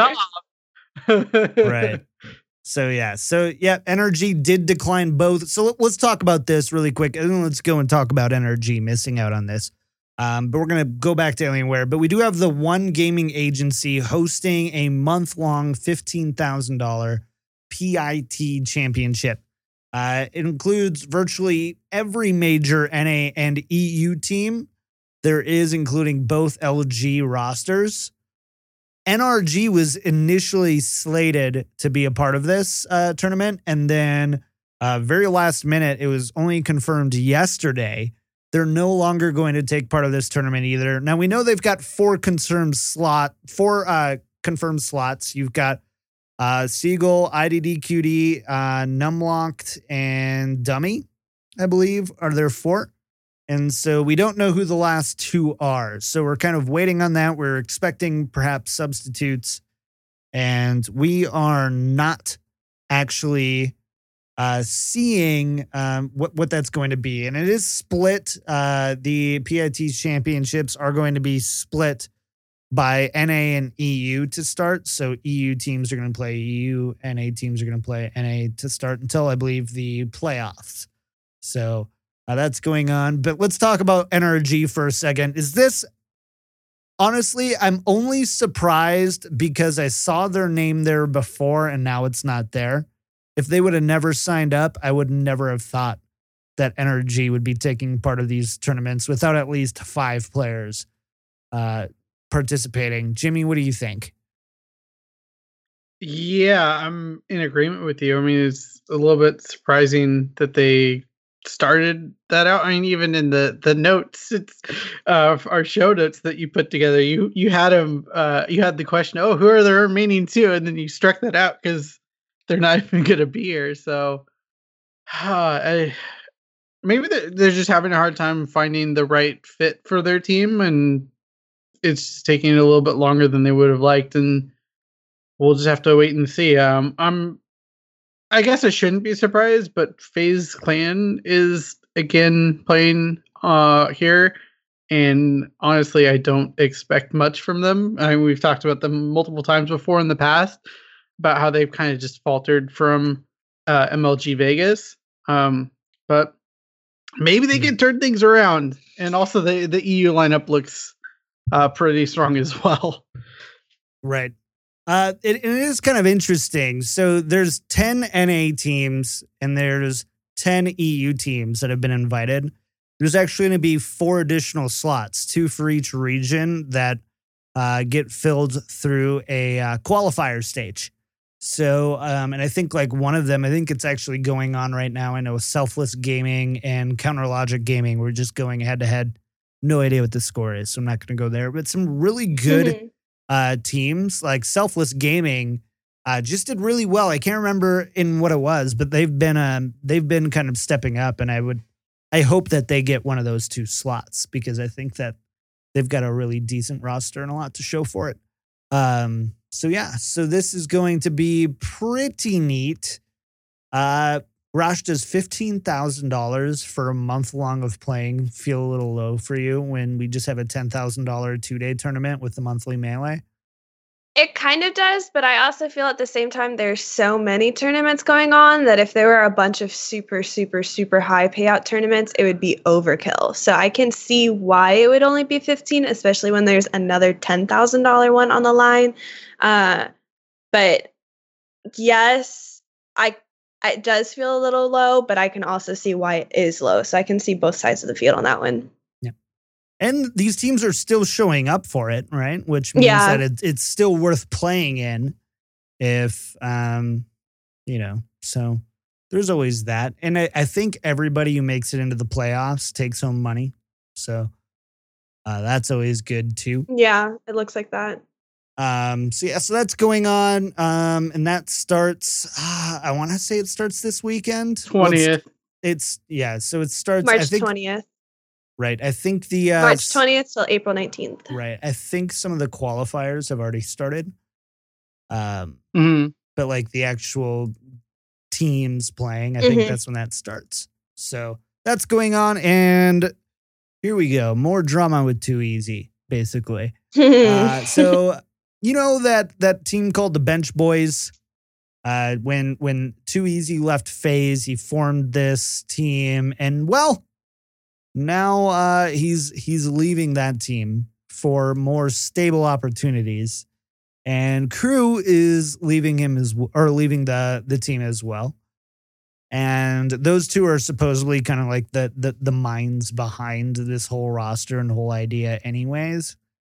It's my job. Right. So, yeah. So, yeah, N R G did decline both. So, let, let's talk about this really quick. And let's go and talk about N R G missing out on this. Um, but we're going to go back to Alienware. But we do have the One Gaming Agency hosting a month-long fifteen thousand dollars P I T championship. Uh, it includes virtually every major N A and E U team. There is including both L G rosters. N R G was initially slated to be a part of this uh, tournament. And then uh, very last minute, it was only confirmed yesterday they're no longer going to take part of this tournament either. Now, we know they've got four confirmed slot, four uh, confirmed slots. You've got uh, Seagull, I D D Q D, uh, Numlocked, and Dummy, I believe, are there four. And so we don't know who the last two are. So we're kind of waiting on that. We're expecting perhaps substitutes. And we are not actually Uh, seeing um, what, what that's going to be. And it is split. Uh, the P I T championships are going to be split by N A and E U to start. So E U teams are going to play E U, N A teams are going to play N A to start until I believe the playoffs. So uh, that's going on. But let's talk about N R G for a second. Is this, honestly, I'm only surprised because I saw their name there before and now it's not there. If they would have never signed up, I would never have thought that N R G would be taking part of these tournaments without at least five players uh, participating. Jimmy, what do you think? Yeah, I'm in agreement with you. I mean, it's a little bit surprising that they started that out. I mean, even in the the notes, it's uh, our show notes that you put together. You you had them. Uh, you had the question, "Oh, who are the remaining two?" And then you struck that out because they're not even going to be here. So uh, I, maybe they're, they're just having a hard time finding the right fit for their team. And it's just taking a little bit longer than they would have liked. And we'll just have to wait and see. Um, I'm, I guess I shouldn't be surprised, but FaZe Clan is again playing uh, here. And honestly, I don't expect much from them. I mean, we've talked about them multiple times before in the past, about how they've kind of just faltered from uh, M L G Vegas. Um, but maybe they can turn things around. And also the, the E U lineup looks uh, pretty strong as well. Right. Uh, it, it is kind of interesting. So there's ten N A teams and there's ten E U teams that have been invited. There's actually going to be four additional slots, two for each region that uh, get filled through a uh, qualifier stage. So, um, and I think like one of them, I think it's actually going on right now. I know Selfless Gaming and Counter Logic Gaming. We're just going head to head. No idea what the score is, so I'm not going to go there. But some really good mm-hmm. uh, teams like Selfless Gaming uh, just did really well. I can't remember in what it was, but they've been um, they've been kind of stepping up, and I would I hope that they get one of those two slots because I think that they've got a really decent roster and a lot to show for it. Um, so yeah, so this is going to be pretty neat. Uh, Rosh, does fifteen thousand dollars for a month long of playing feel a little low for you when we just have a ten thousand dollars two-day tournament with the monthly melee? It kind of does, but I also feel at the same time there's so many tournaments going on that if there were a bunch of super, super, super high payout tournaments, it would be overkill. So I can see why it would only be fifteen, especially when there's another ten thousand dollars one on the line. Uh, but yes, I it does feel a little low, but I can also see why it is low. So I can see both sides of the field on that one. Yeah. And these teams are still showing up for it, right? Which means yeah. that it, it's still worth playing in if, um, you know, so there's always that. And I, I think everybody who makes it into the playoffs takes home money. So uh, that's always good too. Yeah, it looks like that. Um, so yeah, so that's going on. Um, and that starts, uh, I want to say it starts this weekend. twentieth. Well, it's, it's, yeah. So it starts March I think, twentieth. Right. I think the, uh, March twentieth till April nineteenth. Right. I think some of the qualifiers have already started. Um, mm-hmm. But like the actual teams playing, I think mm-hmm. that's when that starts. So that's going on. And here we go. More drama with Too Easy, basically. uh, so, you know, that, that team called the Bench Boys, uh, when, when Too Easy left FaZe, he formed this team and well, now uh, he's, he's leaving that team for more stable opportunities. And Crew is leaving him as or leaving the, the team as well. And those two are supposedly kind of like the, the the minds behind this whole roster and whole idea anyways.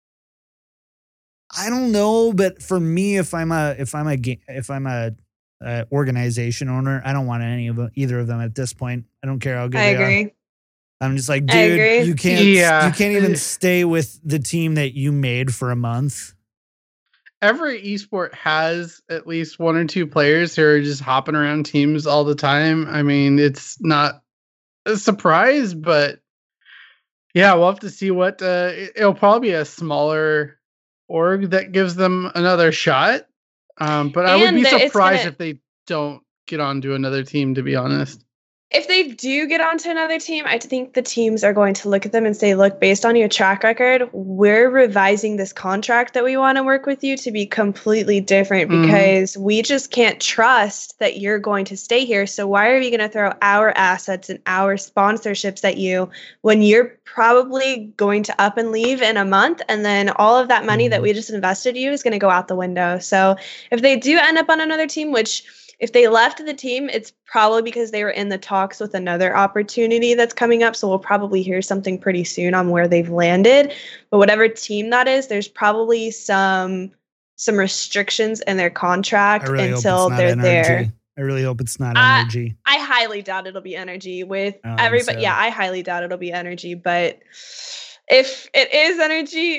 I don't know, but for me, if I'm a if I'm a if I'm a, a organization owner, I don't want any of them, either of them at this point. I don't care how good I they agree. are. I'm just like, dude, you can't yeah. you can't even stay with the team that you made for a month. Every esport has at least one or two players who are just hopping around teams all the time. I mean, it's not a surprise, but yeah, we'll have to see what uh, it'll probably be a smaller org that gives them another shot. Um, but I would be surprised gonna, if they don't get onto another team, to be honest. If they do get onto another team, I think the teams are going to look at them and say, look, based on your track record, we're revising this contract that we want to work with you to be completely different mm-hmm. because we just can't trust that you're going to stay here. So why are we going to throw our assets and our sponsorships at you when you're probably going to up and leave in a month? And then all of that money mm-hmm. that we just invested in you is going to go out the window. So if they do end up on another team, which if they left the team, it's probably because they were in the talks with another opportunity that's coming up. So we'll probably hear something pretty soon on where they've landed. But whatever team that is, there's probably some some restrictions in their contract really until they're energy. there. I really hope it's not uh, energy. I highly doubt it'll be energy with oh, everybody. So. Yeah, I highly doubt it'll be energy. But if it is energy,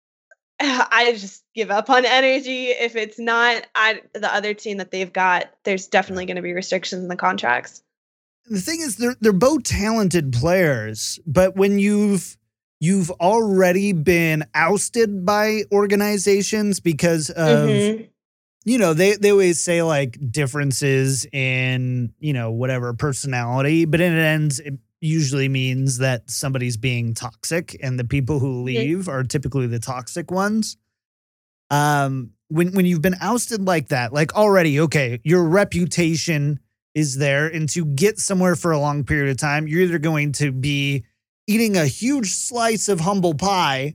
I just give up on energy. If it's not, I the other team that they've got, there's definitely going to be restrictions in the contracts. The thing is, they're they're both talented players, but when you've you've already been ousted by organizations because of mm-hmm. you know they they always say like differences in you know whatever personality, but in it ends. It, usually means that somebody's being toxic and the people who leave mm-hmm. are typically the toxic ones. Um, when, when you've been ousted like that, like already, okay, your reputation is there. And to get somewhere for a long period of time, you're either going to be eating a huge slice of humble pie,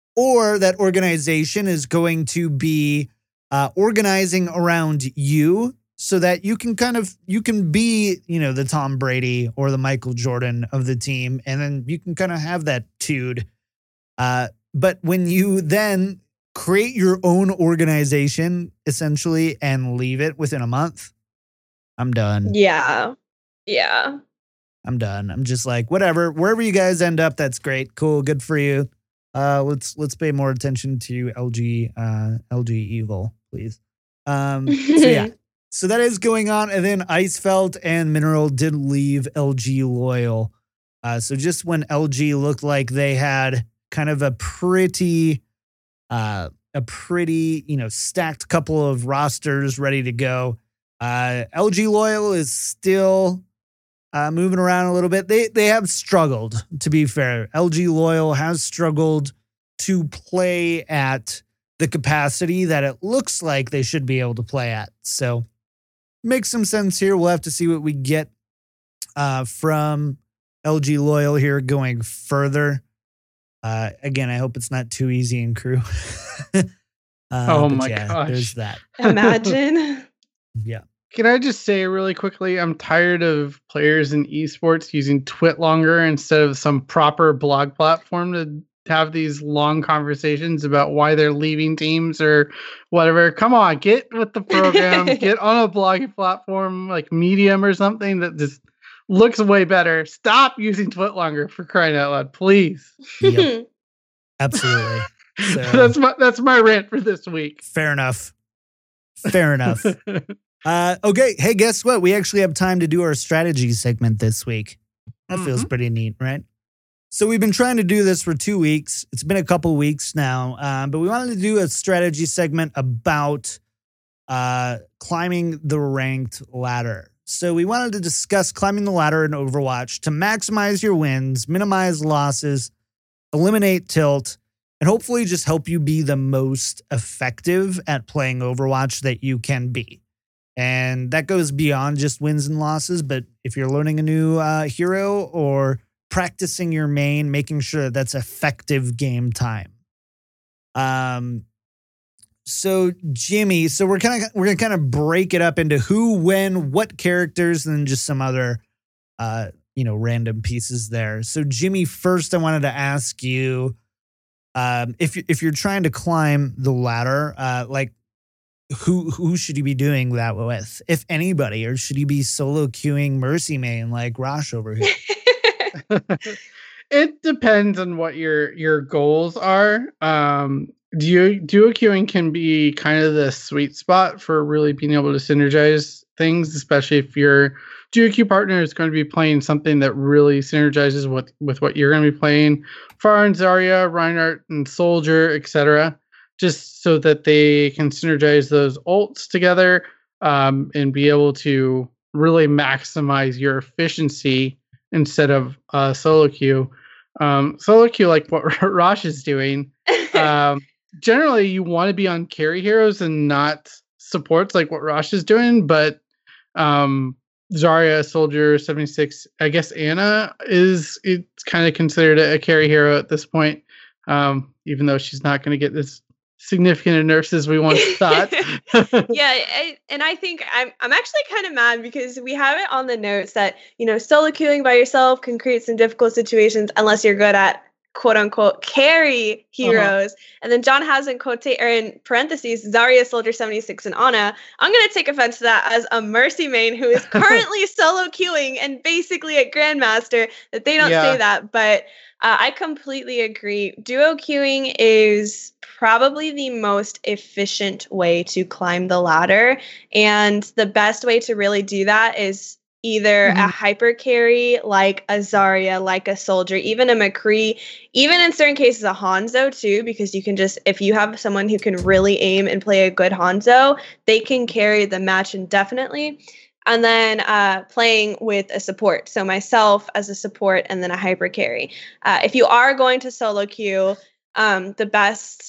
or that organization is going to be uh, organizing around you so that you can kind of, you can be, you know, the Tom Brady or the Michael Jordan of the team. And then you can kind of have that tude. Uh, but when you then create your own organization essentially and leave it within a month, I'm done. Yeah. Yeah. I'm done. I'm just like, whatever, wherever you guys end up, that's great. Cool. Good for you. Uh, let's, let's pay more attention to L G, uh, L G evil, please. Um, so yeah, so that is going on. And then Icefelt and Mineral did leave L G loyal. Uh, so just when L G looked like they had kind of a pretty, uh, a pretty, you know, stacked couple of rosters ready to go. Uh, L G loyal is still uh, moving around a little bit. They they have struggled, to be fair. L G loyal has struggled to play at the capacity that it looks like they should be able to play at. So makes some sense here. We'll have to see what we get uh, from L G loyal here going further. Uh, again, I hope it's not too easy in crew. uh, oh my yeah, gosh. There's that. Imagine. Yeah. Can I just say really quickly, I'm tired of players in esports using TwitLonger instead of some proper blog platform to have these long conversations about why they're leaving teams or whatever. Come on, get with the program, get on a blogging platform like Medium or something that just looks way better. Stop using TwitLonger, for crying out loud, please. Yep. Absolutely. So, that's my that's my rant for this week. Fair enough. Fair enough. Uh, okay. Hey, guess what? We actually have time to do our strategy segment this week. That mm-hmm. feels pretty neat, right? So we've been trying to do this for two weeks. It's been a couple weeks now, uh, but we wanted to do a strategy segment about uh, climbing the ranked ladder. So we wanted to discuss climbing the ladder in Overwatch to maximize your wins, minimize losses, eliminate tilt, and hopefully just help you be the most effective at playing Overwatch that you can be. And that goes beyond just wins and losses. But if you're learning a new uh, hero or practicing your main, making sure that that's effective game time. Um. So Jimmy, so we're kind of we're gonna kind of break it up into who, when, what characters, and then just some other, uh, you know, random pieces there. So Jimmy, first, I wanted to ask you, um, if you, if you're trying to climb the ladder, uh, like. Who who should you be doing that with, if anybody, or should you be solo queuing Mercy main like Rosh over here? It depends on what your your goals are. Um, duo duo queuing can be kind of the sweet spot for really being able to synergize things, especially if your duo queue partner is going to be playing something that really synergizes with with what you're going to be playing. Pharah and Zarya, Reinhardt and Soldier, et cetera. Just so that they can synergize those ults together um, and be able to really maximize your efficiency instead of uh, solo queue. Um, solo queue, like what Rosh is doing, um, generally you want to be on carry heroes and not supports like what Rosh is doing, but um, Zarya, Soldier, seventy-six, I guess Anna is it's kind of considered a, a carry hero at this point, um, even though she's not going to get this significant nerfs as we once thought. Yeah, I, and I think I'm I'm actually kind of mad because we have it on the notes that, you know, solo queuing by yourself can create some difficult situations unless you're good at quote unquote carry heroes. Uh-huh. And then John has in quote or in parentheses Zarya, Soldier, seventy-six, and Ana. I'm gonna take offense to that as a Mercy main who is currently solo queuing and basically at Grandmaster that they don't yeah. say that, but uh, I completely agree. Duo queuing is probably the most efficient way to climb the ladder. And the best way to really do that is either mm-hmm. a hyper carry like a Zarya, like a Soldier, even a McCree, even in certain cases a Hanzo too, because you can just, if you have someone who can really aim and play a good Hanzo, they can carry the match indefinitely. And then uh, playing with a support. So myself as a support and then a hyper carry. Uh, if you are going to solo queue, um, the best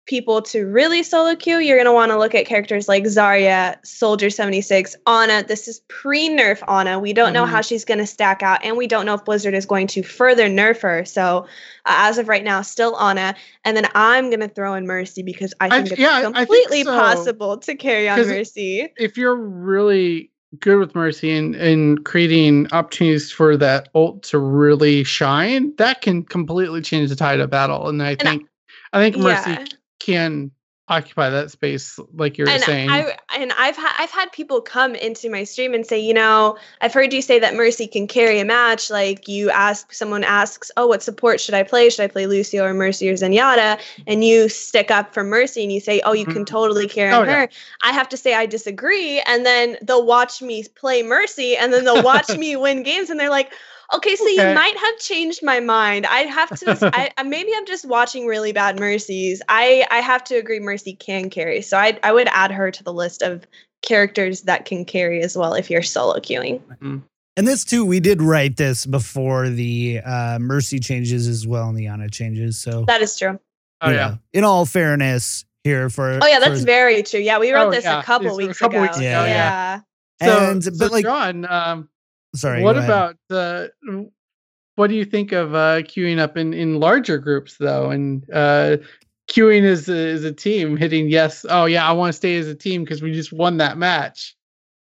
people to really solo queue, you're going to want to look at characters like Zarya, Soldier seventy-six, Ana. This is pre-nerf Ana. We don't mm-hmm. know how she's going to stack out, and we don't know if Blizzard is going to further nerf her. So uh, as of right now, still Ana. And then I'm going to throw in Mercy because I think I, it's yeah, completely think so. possible to carry on Mercy. If you're really good with Mercy and, and creating opportunities for that ult to really shine, that can completely change the tide of battle. And I and think I, I think Mercy yeah. can occupy that space, like you're and saying. I, and I've had I've had people come into my stream and say, you know, I've heard you say that Mercy can carry a match. Like you ask, someone asks, oh, what support should I play? Should I play Lucio or Mercy or Zenyatta? And you stick up for Mercy and you say, oh, you mm-hmm. can totally carry oh, on her. Yeah. I have to say I disagree. And then they'll watch me play Mercy and then they'll watch me win games and they're like, okay, so okay. you might have changed my mind. I have to, I, maybe I'm just watching really bad Mercies. I, I have to agree Mercy can carry. So I I would add her to the list of characters that can carry as well if you're solo queuing. Mm-hmm. And this too, we did write this before the uh, Mercy changes as well and the Ana changes. So that is true. Oh yeah. Know, in all fairness here for. Oh yeah, that's for, very true. Yeah, we wrote oh, this yeah. a couple it's weeks a couple ago. Weeks ago. Yeah. yeah. yeah. And so, but so like John, um, sorry. What about the? Uh, What do you think of uh, queuing up in, in larger groups, though, and uh, queuing as a, as a team, hitting yes? Oh, yeah, I want to stay as a team because we just won that match.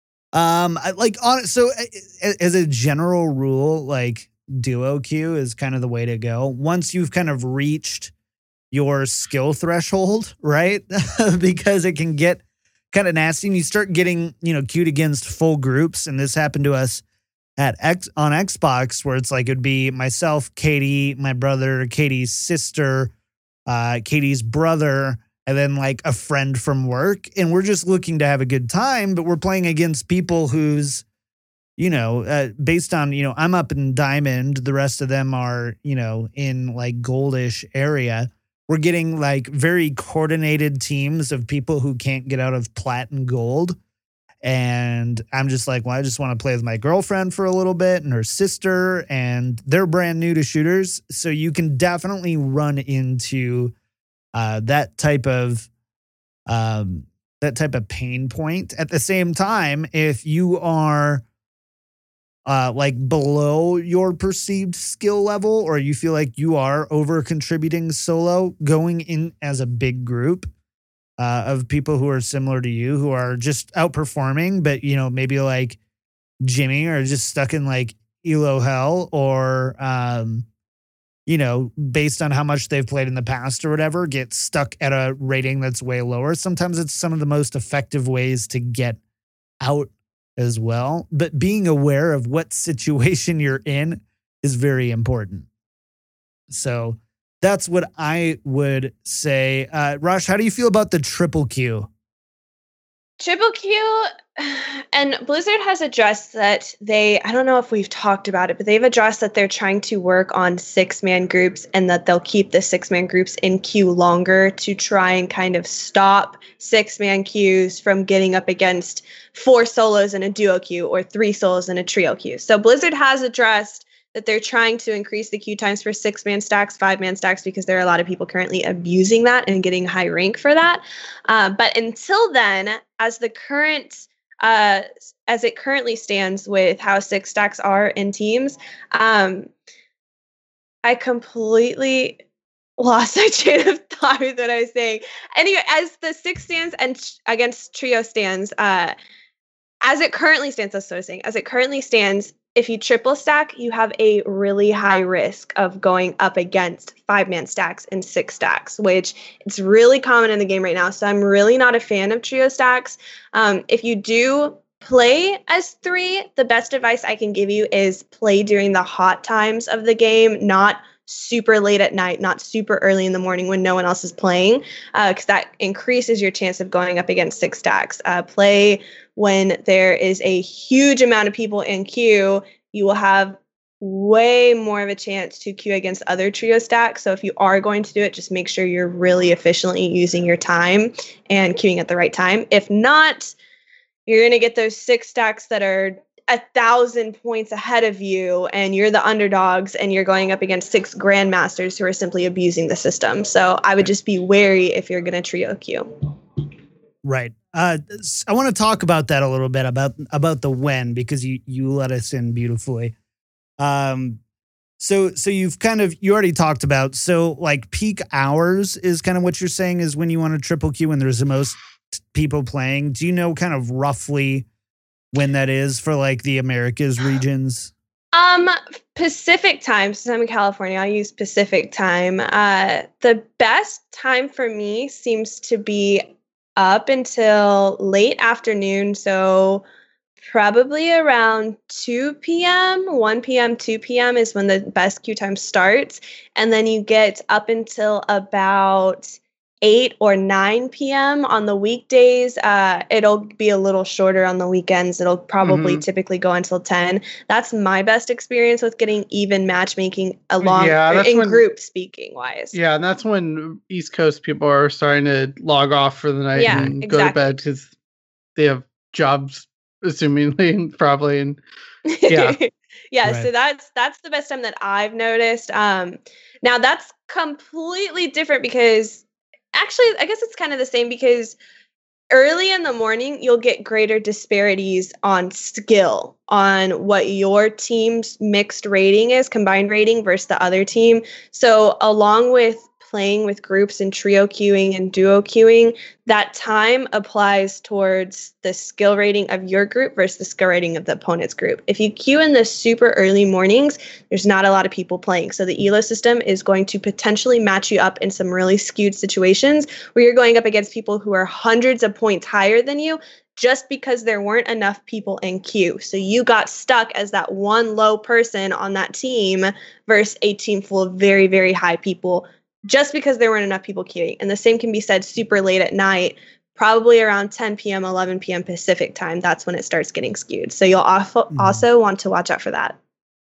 Um, I, like on so as a general rule, like duo queue is kind of the way to go. Once you've kind of reached your skill threshold, right? Because it can get kind of nasty, and you start getting you know queued against full groups, and this happened to us at X on Xbox, where it's like it'd be myself, Katie, my brother, Katie's sister, uh, Katie's brother, and then like a friend from work, and we're just looking to have a good time, but we're playing against people who's, you know, uh, based on you know, I'm up in Diamond, the rest of them are you know in like goldish area. We're getting like very coordinated teams of people who can't get out of plat and gold. And I'm just like, well, I just want to play with my girlfriend for a little bit and her sister, and they're brand new to shooters. So you can definitely run into uh, that type of um, that type of pain point. At the same time, if you are uh, like below your perceived skill level, or you feel like you are over contributing solo, going in as a big group, Uh, of people who are similar to you, who are just outperforming, but, you know, maybe like Jimmy or just stuck in like Elo hell, or, um, you know, based on how much they've played in the past or whatever, get stuck at a rating that's way lower. Sometimes it's some of the most effective ways to get out as well. But being aware of what situation you're in is very important. So that's what I would say. Uh, Rosh, how do you feel about the triple Q? Triple Q, and Blizzard has addressed that they, I don't know if we've talked about it, but they've addressed that they're trying to work on six-man groups, and that they'll keep the six-man groups in queue longer to try and kind of stop six-man queues from getting up against four solos in a duo queue or three solos in a trio queue. So Blizzard has addressed that they're trying to increase the queue times for six-man stacks, five-man stacks, because there are a lot of people currently abusing that and getting high rank for that. Uh, but until then, as the current, uh, as it currently stands with how six stacks are in teams, um, I completely lost my train of thought with what I was saying. Anyway, as the six stands and ch- against trio stands, uh, as it currently stands, that's what I was saying, as it currently stands, if you triple stack, you have a really high risk of going up against five-man stacks and six stacks, which it's really common in the game right now. So I'm really not a fan of trio stacks. Um, if you do play as three, the best advice I can give you is play during the hot times of the game, not super late at night, not super early in the morning when no one else is playing, because uh, that increases your chance of going up against six stacks. Uh, play when there is a huge amount of people in queue. You will have way more of a chance to queue against other trio stacks. So if you are going to do it, just make sure you're really efficiently using your time and queuing at the right time. If not, you're going to get those six stacks that are a thousand points ahead of you and you're the underdogs and you're going up against six grandmasters who are simply abusing the system. So I would just be wary if you're going to trio queue. Right. Uh, I want to talk about that a little bit about, about the when, because you, you let us in beautifully. Um, so, so you've kind of, you already talked about, so like peak hours is kind of what you're saying is when you want to triple queue and there's the most people playing. Do you know kind of roughly when that is for like the Americas regions? Um, Pacific time, since I'm in California, I use Pacific time. Uh, the best time for me seems to be up until late afternoon. So probably around two p.m., one p.m., two p.m. is when the best queue time starts. And then you get up until about eight or nine p.m. on the weekdays. Uh, it'll be a little shorter on the weekends. It'll probably Mm-hmm. typically go until ten. That's my best experience with getting even matchmaking along Yeah, or that's in when- group speaking wise. Yeah, and that's when East Coast people are starting to log off for the night Yeah, and go to exactly. bed because they have jobs, assumingly, probably. And Yeah. yeah, Right. so that's that's the best time that I've noticed. Um, now that's completely different because actually, I guess it's kind of the same because early in the morning, you'll get greater disparities on skill, on what your team's mixed rating is, combined rating versus the other team. So along with playing with groups and trio queuing and duo queuing, that time applies towards the skill rating of your group versus the skill rating of the opponent's group. If you queue in the super early mornings, there's not a lot of people playing. So the E L O system is going to potentially match you up in some really skewed situations where you're going up against people who are hundreds of points higher than you just because there weren't enough people in queue. So you got stuck as that one low person on that team versus a team full of very, very high people just because there weren't enough people queuing. And the same can be said super late at night, probably around ten p.m., eleven p.m. Pacific time. That's when it starts getting skewed. So you'll also, Mhm. also want to watch out for that.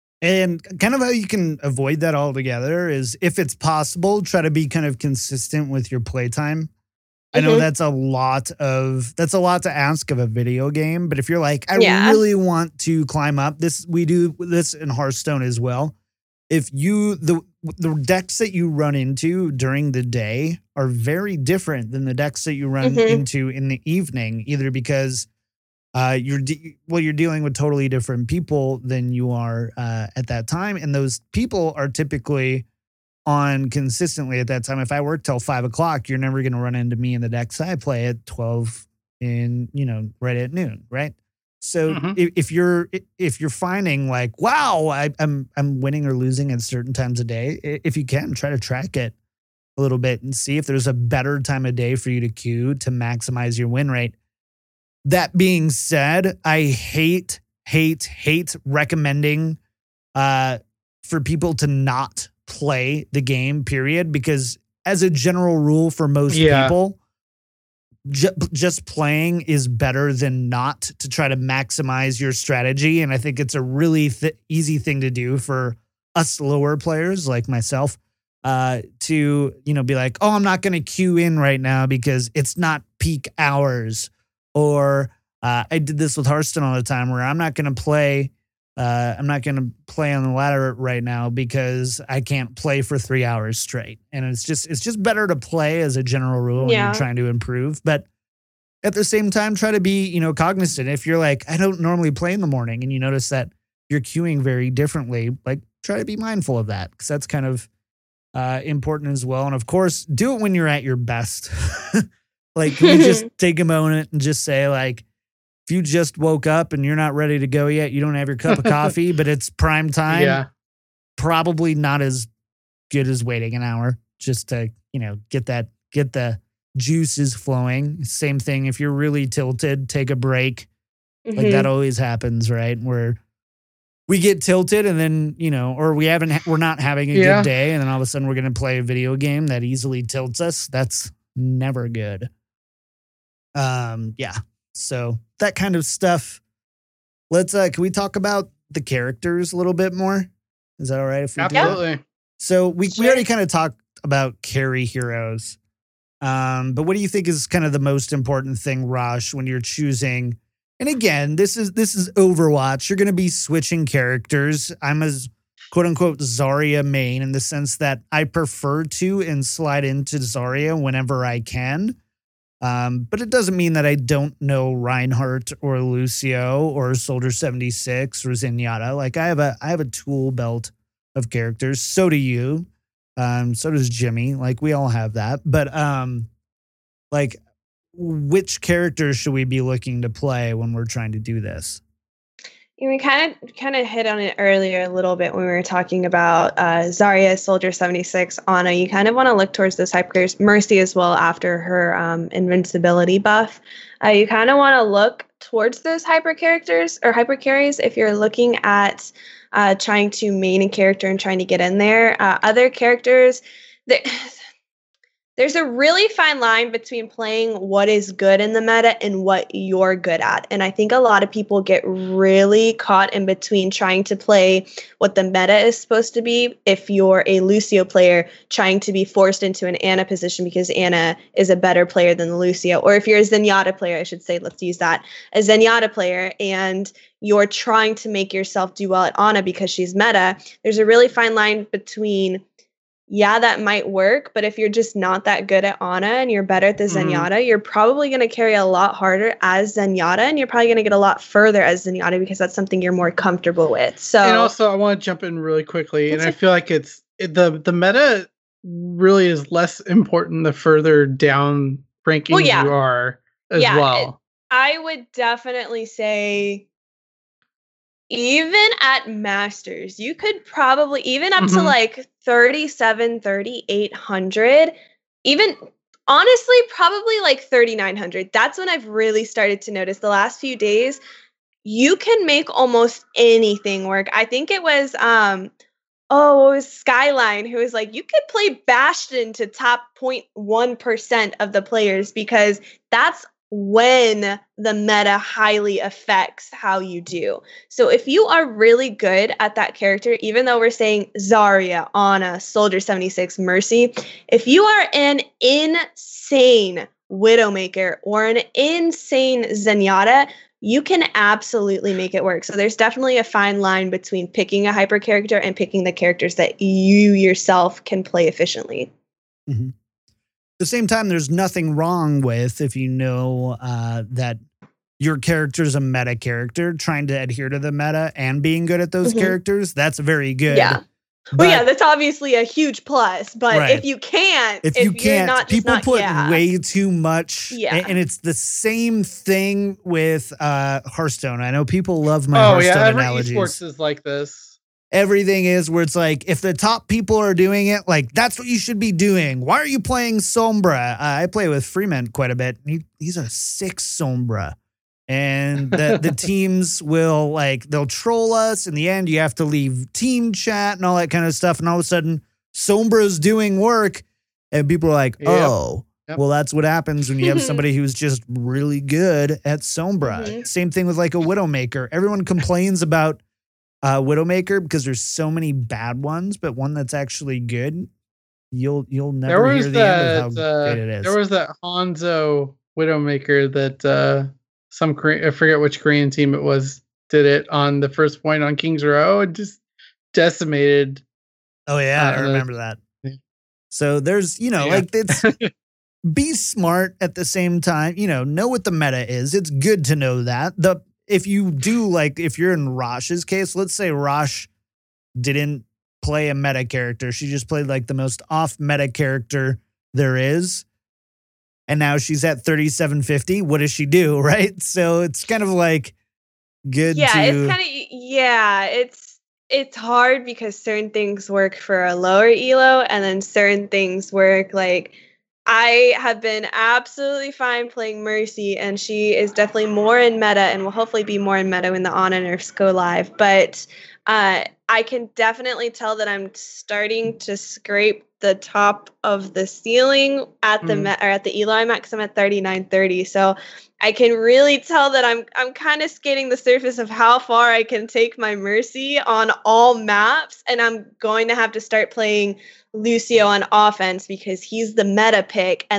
And kind of how you can avoid that altogether is, if it's possible, try to be kind of consistent with your playtime. I know Mhm. that's a lot of that's a lot to ask of a video game, but if you're like, I Yeah. really want to climb up, this we do this in Hearthstone as well. If you the the decks that you run into during the day are very different than the decks that you run Mhm. into in the evening, either because uh, you're de- well, you're dealing with totally different people than you are uh, at that time, and those people are typically on consistently at that time. If I work till five o'clock, you're never going to run into me in the decks I play at twelve in, you know, right at noon, right? So Mhm. if, if you're if you're finding like, wow, I, I'm I'm winning or losing at certain times of day, i- if you can try to track it a little bit and see if there's a better time of day for you to queue to maximize your win rate. That being said, I hate, hate, hate recommending uh, for people to not play the game, period, because as a general rule for most Yeah. people, ju- just playing is better than not, to try to maximize your strategy. And I think it's a really th- easy thing to do for us slower players like myself uh, to, you know, be like, oh, I'm not going to queue in right now because it's not peak hours. Or uh, I did this with Hearthstone all the time where I'm not going to play Uh, I'm not going to play on the ladder right now because I can't play for three hours straight. And it's just, it's just better to play as a general rule when Yeah. you're trying to improve. But at the same time, try to be, you know, cognizant. If you're like, I don't normally play in the morning, and you notice that you're queuing very differently, like try to be mindful of that, because that's kind of uh, important as well. And of course, do it when you're at your best. Like, can we just take a moment and just say, like, if you just woke up and you're not ready to go yet, you don't have your cup of coffee, but it's prime time, Yeah. probably not as good as waiting an hour just to, you know, get that, get the juices flowing. Same thing. If you're really tilted, take a break. Like Mhm. that always happens, right? Where we get tilted and then, you know, or we haven't, we're not having a Yeah. good day. And then all of a sudden we're going to play a video game that easily tilts us. That's never good. Um, yeah. So that kind of stuff. Let's, uh, can we talk about the characters a little bit more? Is that all right if we do that? Absolutely. So we, we Sure. already kind of talked about carry heroes. Um, but what do you think is kind of the most important thing, Rosh, when you're choosing And again, this is this is Overwatch. You're going to be switching characters. I'm a quote unquote Zarya main in the sense that I prefer to and slide into Zarya whenever I can. Um, but it doesn't mean that I don't know Reinhardt or Lucio or Soldier seventy-six or Zenyatta. Like I have a I have a tool belt of characters. So do you. Um, so does Jimmy. Like we all have that. But um, like, which characters should we be looking to play when we're trying to do this? We kind of kind of hit on it earlier a little bit when we were talking about uh, Zarya, Soldier seventy-six, Ana. You kind of want to look towards those hyper carries. Mercy as well after her um, invincibility buff. Uh, you kind of want to look towards those hyper characters or hyper carries if you're looking at uh, trying to main a character and trying to get in there. Uh, other characters, that. There's a really fine line between playing what is good in the meta and what you're good at. And I think a lot of people get really caught in between trying to play what the meta is supposed to be if you're a Lucio player trying to be forced into an Ana position because Ana is a better player than Lucio. Or if you're a Zenyatta player, I should say, let's use that, a Zenyatta player, and you're trying to make yourself do well at Ana because she's meta. There's a really fine line between, yeah, that might work, but if you're just not that good at Ana and you're better at the Zenyatta, mm. you're probably going to carry a lot harder as Zenyatta, and you're probably going to get a lot further as Zenyatta because that's something you're more comfortable with. So, and also, I want to jump in really quickly, and I feel like it's it, the the meta really is less important the further down rankings well, yeah. you are as yeah, well. It, I would definitely say, even at Masters, you could probably, even up mm-hmm. to like thirty-seven, thirty-eight hundred, even honestly, probably like thirty-nine hundred. That's when I've really started to notice the last few days, you can make almost anything work. I think it was, um, oh, it was Skyline who was like, you could play Bastion to top zero point one percent of the players because that's when the meta highly affects how you do. So if you are really good at that character, even though we're saying Zarya, Ana, Soldier seventy-six, Mercy, if you are an insane Widowmaker or an insane Zenyatta, you can absolutely make it work. So there's definitely a fine line between picking a hyper character and picking the characters that you yourself can play efficiently. Mm-hmm. At the same time, there's nothing wrong with, if you know uh, that your character is a meta character, trying to adhere to the meta and being good at those mm-hmm. characters. That's very good. Yeah. But, well, yeah, that's obviously a huge plus. But right. if you can't, if, if you can't, not, people not, put yeah. way too much. Yeah. And, and it's the same thing with uh, Hearthstone. I know people love my oh, Hearthstone yeah, every analogies. Esports is like this. Everything is where it's like, if the top people are doing it, like, that's what you should be doing. Why are you playing Sombra? Uh, I play with Freeman quite a bit. He, he's a six Sombra. And the, the teams will, like, they'll troll us. In the end, you have to leave team chat and all that kind of stuff. And all of a sudden, Sombra's doing work. And people are like, oh, yep. Yep. Well, that's what happens when you have somebody who's just really good at Sombra. Mm-hmm. Same thing with, like, a Widowmaker. Everyone complains about Uh, Widowmaker because there's so many bad ones, but one that's actually good, you'll you'll never hear the that, end of how uh, good it is. There was that Hanzo Widowmaker that uh, some Korean, I forget which Korean team it was, did it on the first point on Kings Row and just decimated. Oh yeah, uh, I remember uh, that. Yeah. So there's, you know, yeah. like it's be smart at the same time. You know, know what the meta is. It's good to know that. The If you do, like, if you're in Rosh's case, let's say Rosh didn't play a meta character. She just played, like, the most off-meta character there is. And now she's at thirty-seven fifty. What does she do, right? So it's kind of, like, good yeah, to... Yeah, it's kind of, yeah, it's, it's hard because certain things work for a lower elo, and then certain things work, like... I have been absolutely fine playing Mercy, and she is definitely more in meta and will hopefully be more in meta when the Ana nerfs go live. But uh, I can definitely tell that I'm starting to scrape the top of the ceiling at the mm. me- or at the elo I'm at, because I'm at thirty-nine thirty. So I can really tell that I'm I'm kind of skating the surface of how far I can take my Mercy on all maps, and I'm going to have to start playing Lucio on offense because he's the meta pick, and then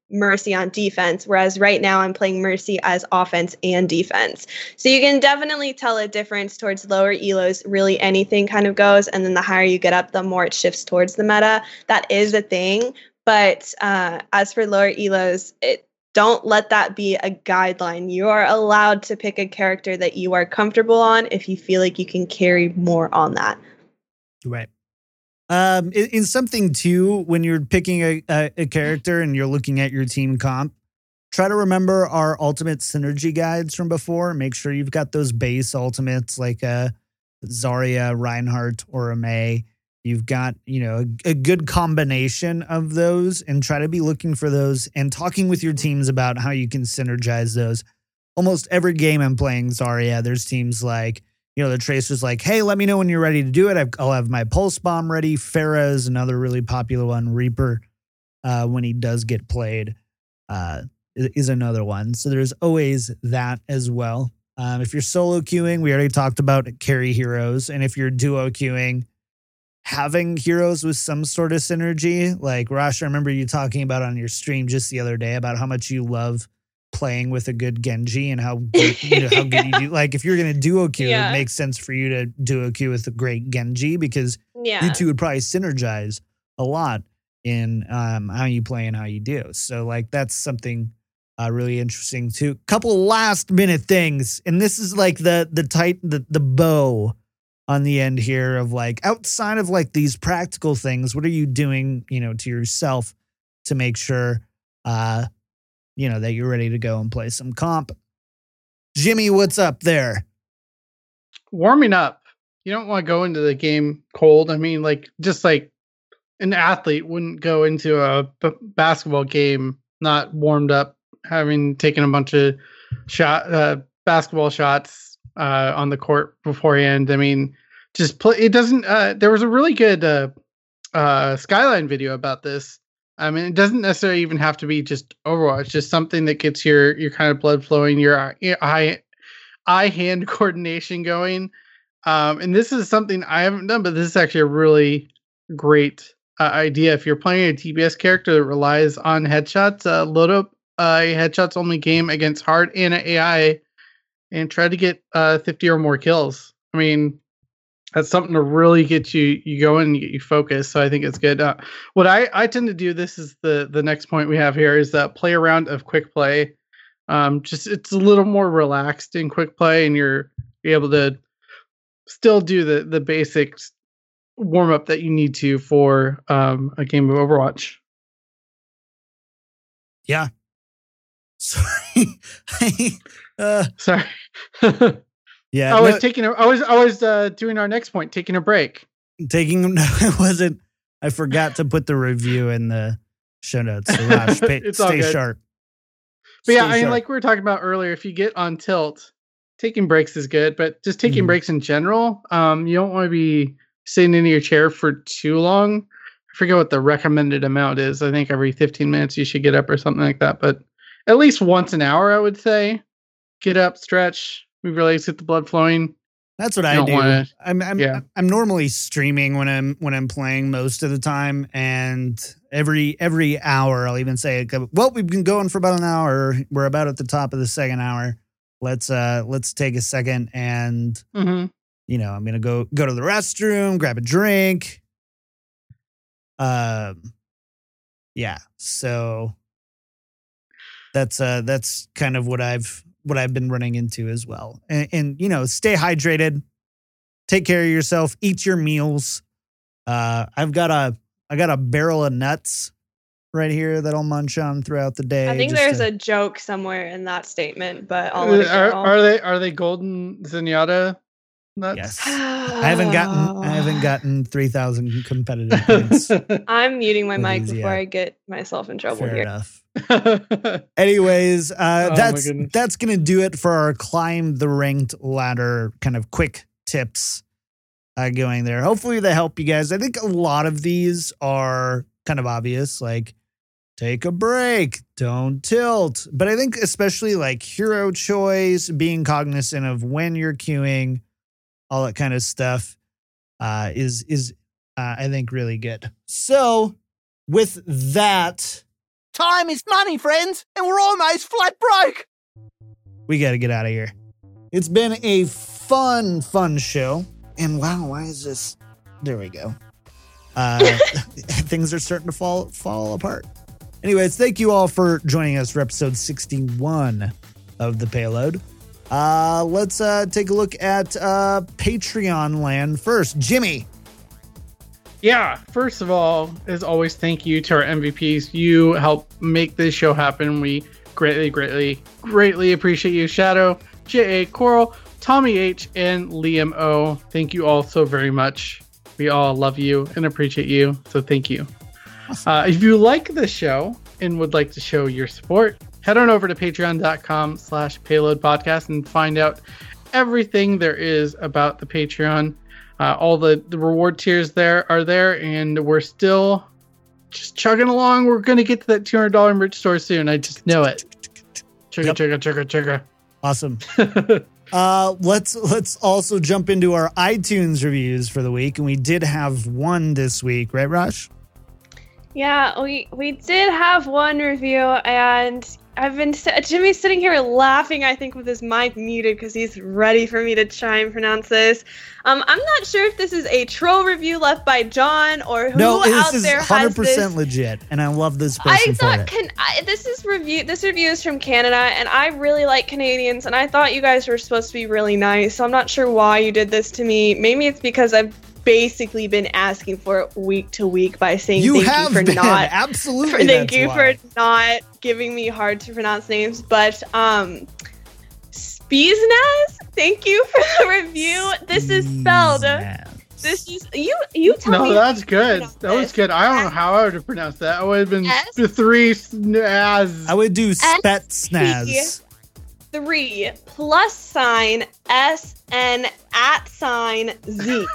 Mercy on defense, whereas right now I'm playing Mercy as offense and defense. So you can definitely tell a difference towards lower E L Os. Really anything kind of goes, and then the higher you get up, the more it shifts towards the meta. That is a thing, but uh, as for lower E L Os, it don't let that be a guideline. You are allowed to pick a character that you are comfortable on if you feel like you can carry more on that. Right. Um, in, in something too, when you're picking a, a, a character and you're looking at your team comp, try to remember our ultimate synergy guides from before. Make sure you've got those base ultimates like a Zarya, Reinhardt, or a Mei. You've got, you know, a, a good combination of those, and try to be looking for those and talking with your teams about how you can synergize those. Almost every game I'm playing Zarya, there's teams like, you know, the Tracer's like, hey, let me know when you're ready to do it. I've, I'll have my Pulse Bomb ready. Pharah is another really popular one. Reaper, uh, when he does get played, uh, is, is another one. So there's always that as well. Um, if you're solo queuing, we already talked about carry heroes. And if you're duo queuing, having heroes with some sort of synergy. Like, Rosh, I remember you talking about on your stream just the other day about how much you love playing with a good Genji and how good, you know, how good yeah. you do. Like, if you're going to duo queue, yeah. it makes sense for you to duo queue with a great Genji, because yeah. you two would probably synergize a lot in um, how you play and how you do. So, like, that's something uh, really interesting too. Couple last minute things, and this is like the the tight the the bow on the end here of like, outside of like these practical things, what are you doing, you know, to yourself to make sure uh you know, that you're ready to go and play some comp? Jimmy, what's up there? Warming up. You don't want to go into the game cold. I mean, like, just like an athlete wouldn't go into a b- basketball game not warmed up, having taken a bunch of shot uh, basketball shots uh, on the court beforehand. I mean, just play. It doesn't. Uh, there was a really good uh, uh, Skyline video about this. I mean, it doesn't necessarily even have to be just Overwatch, just something that gets your, your kind of blood flowing, your eye, eye hand coordination going. Um, and this is something I haven't done, but this is actually a really great uh, idea. If you're playing a T B S character that relies on headshots, uh, load up a headshots only game against hard and A I and try to get uh, fifty or more kills. I mean, that's something to really get you you going and get you focused. So I think it's good. Uh, what I, I tend to do, this is the the next point we have here, is that play a round of quick play. Um, just it's a little more relaxed in quick play, and you're, you're able to still do the the basics warm up that you need to for um, a game of Overwatch. Yeah. Sorry. uh, Sorry. yeah. I was no, taking a, I was I was uh, doing our next point, taking a break. taking, no, it wasn't. I forgot to put the review in the show notes. So Rosh, pay, It's all stay good. sharp. But yeah, Stay I mean, sharp. like we were talking about earlier, if you get on tilt, taking breaks is good, but just taking Mhm. breaks in general, um, you don't want to be sitting in your chair for too long. I forget what the recommended amount is. I think every fifteen minutes you should get up or something like that, but at least once an hour, I would say. Get up, stretch, move your legs, get the blood flowing. That's what You I don't do. wanna- I'm I'm yeah. I'm normally streaming when I'm when I'm playing most of the time, and every every hour I'll even say, well, we've been going for about an hour. We're about at the top of the second hour. Let's uh let's take a second, and Mm-hmm. you know, I'm gonna go go to the restroom, grab a drink. Um, yeah. So that's uh that's kind of what I've what I've been running into as well. And, and you know, stay hydrated, take care of yourself, eat your meals. Uh, I've got a I got a barrel of nuts right here that I'll munch on throughout the day. I think just there's to- a joke somewhere in that statement, but I'll let it Are, go. are they are they golden zenyatta nuts? yes. I haven't gotten I haven't gotten three thousand competitive points. I'm muting my With mic these, before yeah. I get myself in trouble Fair here. enough. Anyways, uh, Oh, my that's goodness. that's gonna do it for our climb the ranked ladder kind of quick tips uh, going there. Hopefully they help you guys. I think a lot of these are kind of obvious, like take a break, don't tilt. But I think especially like hero choice, being cognizant of when you're queuing, all that kind of stuff uh, is is uh, I think really good. So with that, Time is money, friends, and we're almost flat broke. We got to get out of here. It's been a fun, fun show. And wow, why is this? There we go. Uh, things are starting to fall fall apart. Anyways, thank you all for joining us for episode sixty-one of The Payload. Uh, let's uh, take a look at uh, Patreon land first. Jimmy. Yeah, first of all, as always, thank you to our M V Ps. You help make this show happen. We greatly, greatly, greatly appreciate you. Shadow, J A, Coral, Tommy H, and Liam O. Thank you all so very much. We all love you and appreciate you, so thank you. Uh, if you like the show and would like to show your support, head on over to patreon.com slash payload podcast and find out everything there is about the Patreon. Uh, all the, the reward tiers there are there, and we're still just chugging along. We're going to get to that two hundred dollars merch store soon. I just know it. Chugga, Yep. chugga, chugga, chugga. Awesome. uh, let's let's also jump into our iTunes reviews for the week, and we did have one this week, right, Raj? Yeah, we we did have one review, and I've been Jimmy's sitting here laughing, I think, with his mic muted because he's ready for me to try and pronounce this. Um, I'm not sure if this is a troll review left by John or who No, out this is there one hundred has percent this. legit, and I love this person I for thought it. can I, this is review. This review is from Canada, and I really like Canadians, and I thought you guys were supposed to be really nice. So I'm not sure why you did this to me. Maybe it's because I've basically been asking for it week to week by saying You thank have you for been, not absolutely. for, thank that's you why. for not giving me hard to pronounce names. But um, Speesnaz, thank you for the review. This is spelled. Snaz. This is you. You tell No, me. that's good. pronounce That was this. good. I don't know how I would have pronounced that. I would have been S- the three snaz. I would do spet snaz. Three plus sign S N at sign Z.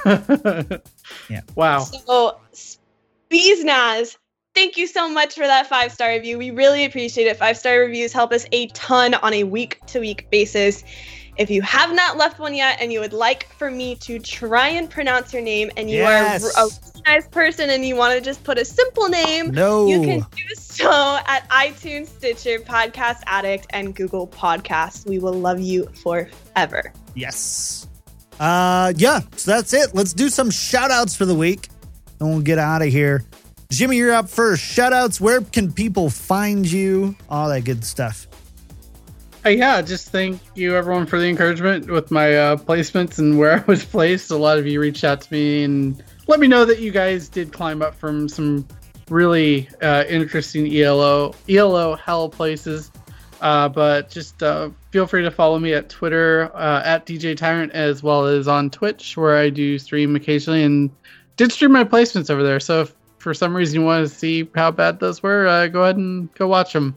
Wow. So, Speesnaz, thank you so much for that five star review. We really appreciate it. Five star reviews help us a ton on a week to week basis. If you have not left one yet and you would like for me to try and pronounce your name and you Yes. are a really nice person and you want to just put a simple name, No. you can do so at iTunes, Stitcher, Podcast Addict, and Google Podcasts. We will love you forever. Yes. Uh, yeah, so that's it. Let's do some shout outs for the week and we'll get out of here. Jimmy, you're up first. Shout outs. Where can people find you? All that good stuff. Uh, yeah, just thank you everyone for the encouragement with my uh, placements and where I was placed. A lot of you reached out to me and let me know that you guys did climb up from some really uh, interesting E L O E L O hell places. Uh, but just uh, feel free to follow me at Twitter uh, at D J Tyrant, as well as on Twitch, where I do stream occasionally and did stream my placements over there. So if for some reason you want to see how bad those were, uh, go ahead and go watch them.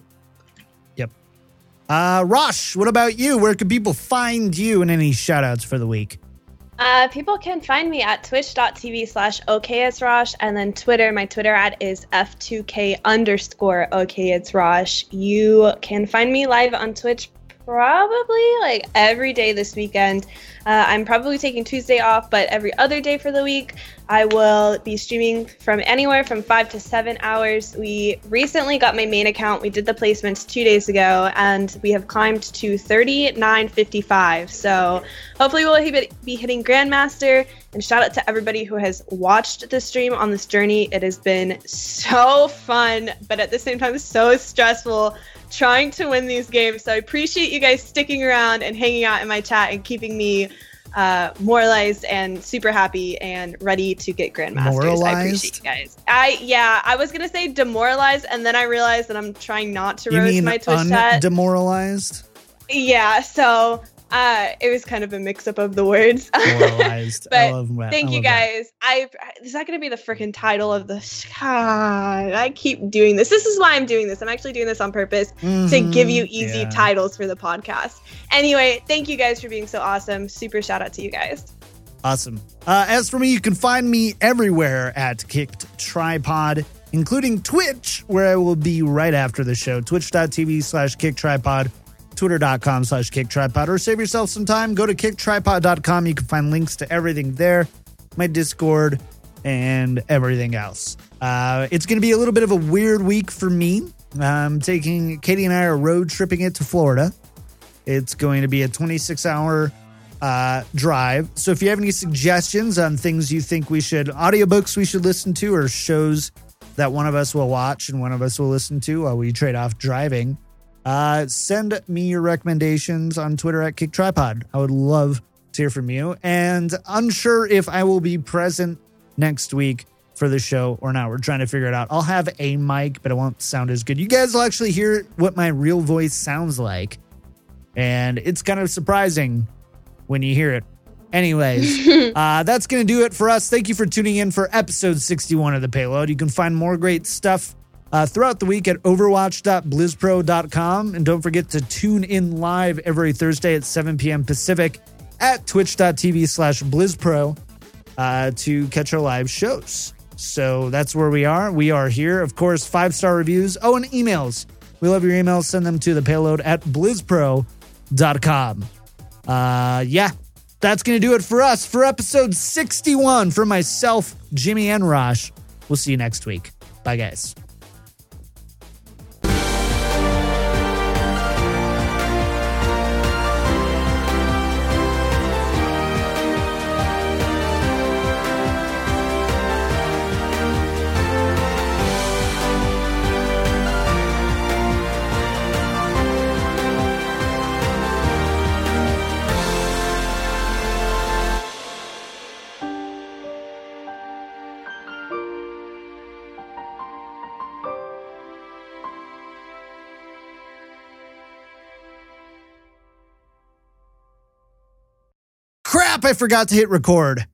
Uh, Rosh, what about you? Where can people find you and any shout outs for the week? Uh, people can find me at twitch.tv slash OKIt'sRosh, and then Twitter, my Twitter ad is F two K underscore OKIt'sRosh. You can find me live on Twitch probably like every day this weekend. Uh, I'm probably taking Tuesday off, but every other day for the week, I will be streaming from anywhere from five to seven hours. We recently got my main account. We did the placements two days ago, and we have climbed to thirty-nine fifty-five. So hopefully we'll be hitting Grandmaster. And shout out to everybody who has watched the stream on this journey. It has been so fun, but at the same time, so stressful trying to win these games. So I appreciate you guys sticking around and hanging out in my chat and keeping me uh, moralized and super happy and ready to get Grandmasters. Moralized? I appreciate you guys. I yeah, I was gonna say demoralized, and then I realized that I'm trying not to You roast mean my Twitch chat. undemoralized? Yeah, so uh, it was kind of a mix-up of the words. Demoralized. I But love that. Thank I you love that. guys. I is that going to be the freaking title of the? God, I keep doing this. This is why I'm doing this. I'm actually doing this on purpose to Mhm, give you easy yeah. titles for the podcast. Anyway, thank you guys for being so awesome. Super shout out to you guys. Awesome. Uh, as for me, you can find me everywhere at Kicked Tripod, including Twitch, where I will be right after the show. Twitch.tv slash Kick Tripod, Twitter.com slash Kick Tripod, or save yourself some time. Go to kick tripod dot com. You can find links to everything there, my Discord, and everything else. Uh, it's going to be a little bit of a weird week for me I'm taking, Katie and I are road tripping it to Florida. It's going to be a twenty-six hour uh, drive. So if you have any suggestions on things you think we should, audiobooks we should listen to, or shows that one of us will watch and one of us will listen to while we trade off driving, uh, send me your recommendations on Twitter at Kick Tripod. I would love to hear from you. And unsure if I will be present next week for the show or not. We're trying to figure it out. I'll have a mic, but it won't sound as good. You guys will actually hear what my real voice sounds like. And it's kind of surprising when you hear it. Anyways, uh, that's going to do it for us. Thank you for tuning in for episode sixty-one of The Payload. You can find more great stuff uh, throughout the week at overwatch dot blizzpro dot com. And don't forget to tune in live every Thursday at seven p.m. Pacific at twitch dot t v slash blizzpro uh, to catch our live shows. So that's where we are. We are here. Of course, five-star reviews. Oh, and emails. We love your emails. Send them to the payload at blizzpro dot com. Uh, yeah. That's going to do it for us for episode sixty-one. For myself, Jimmy, and Rosh. We'll see you next week. Bye, guys. Crap, I forgot to hit record.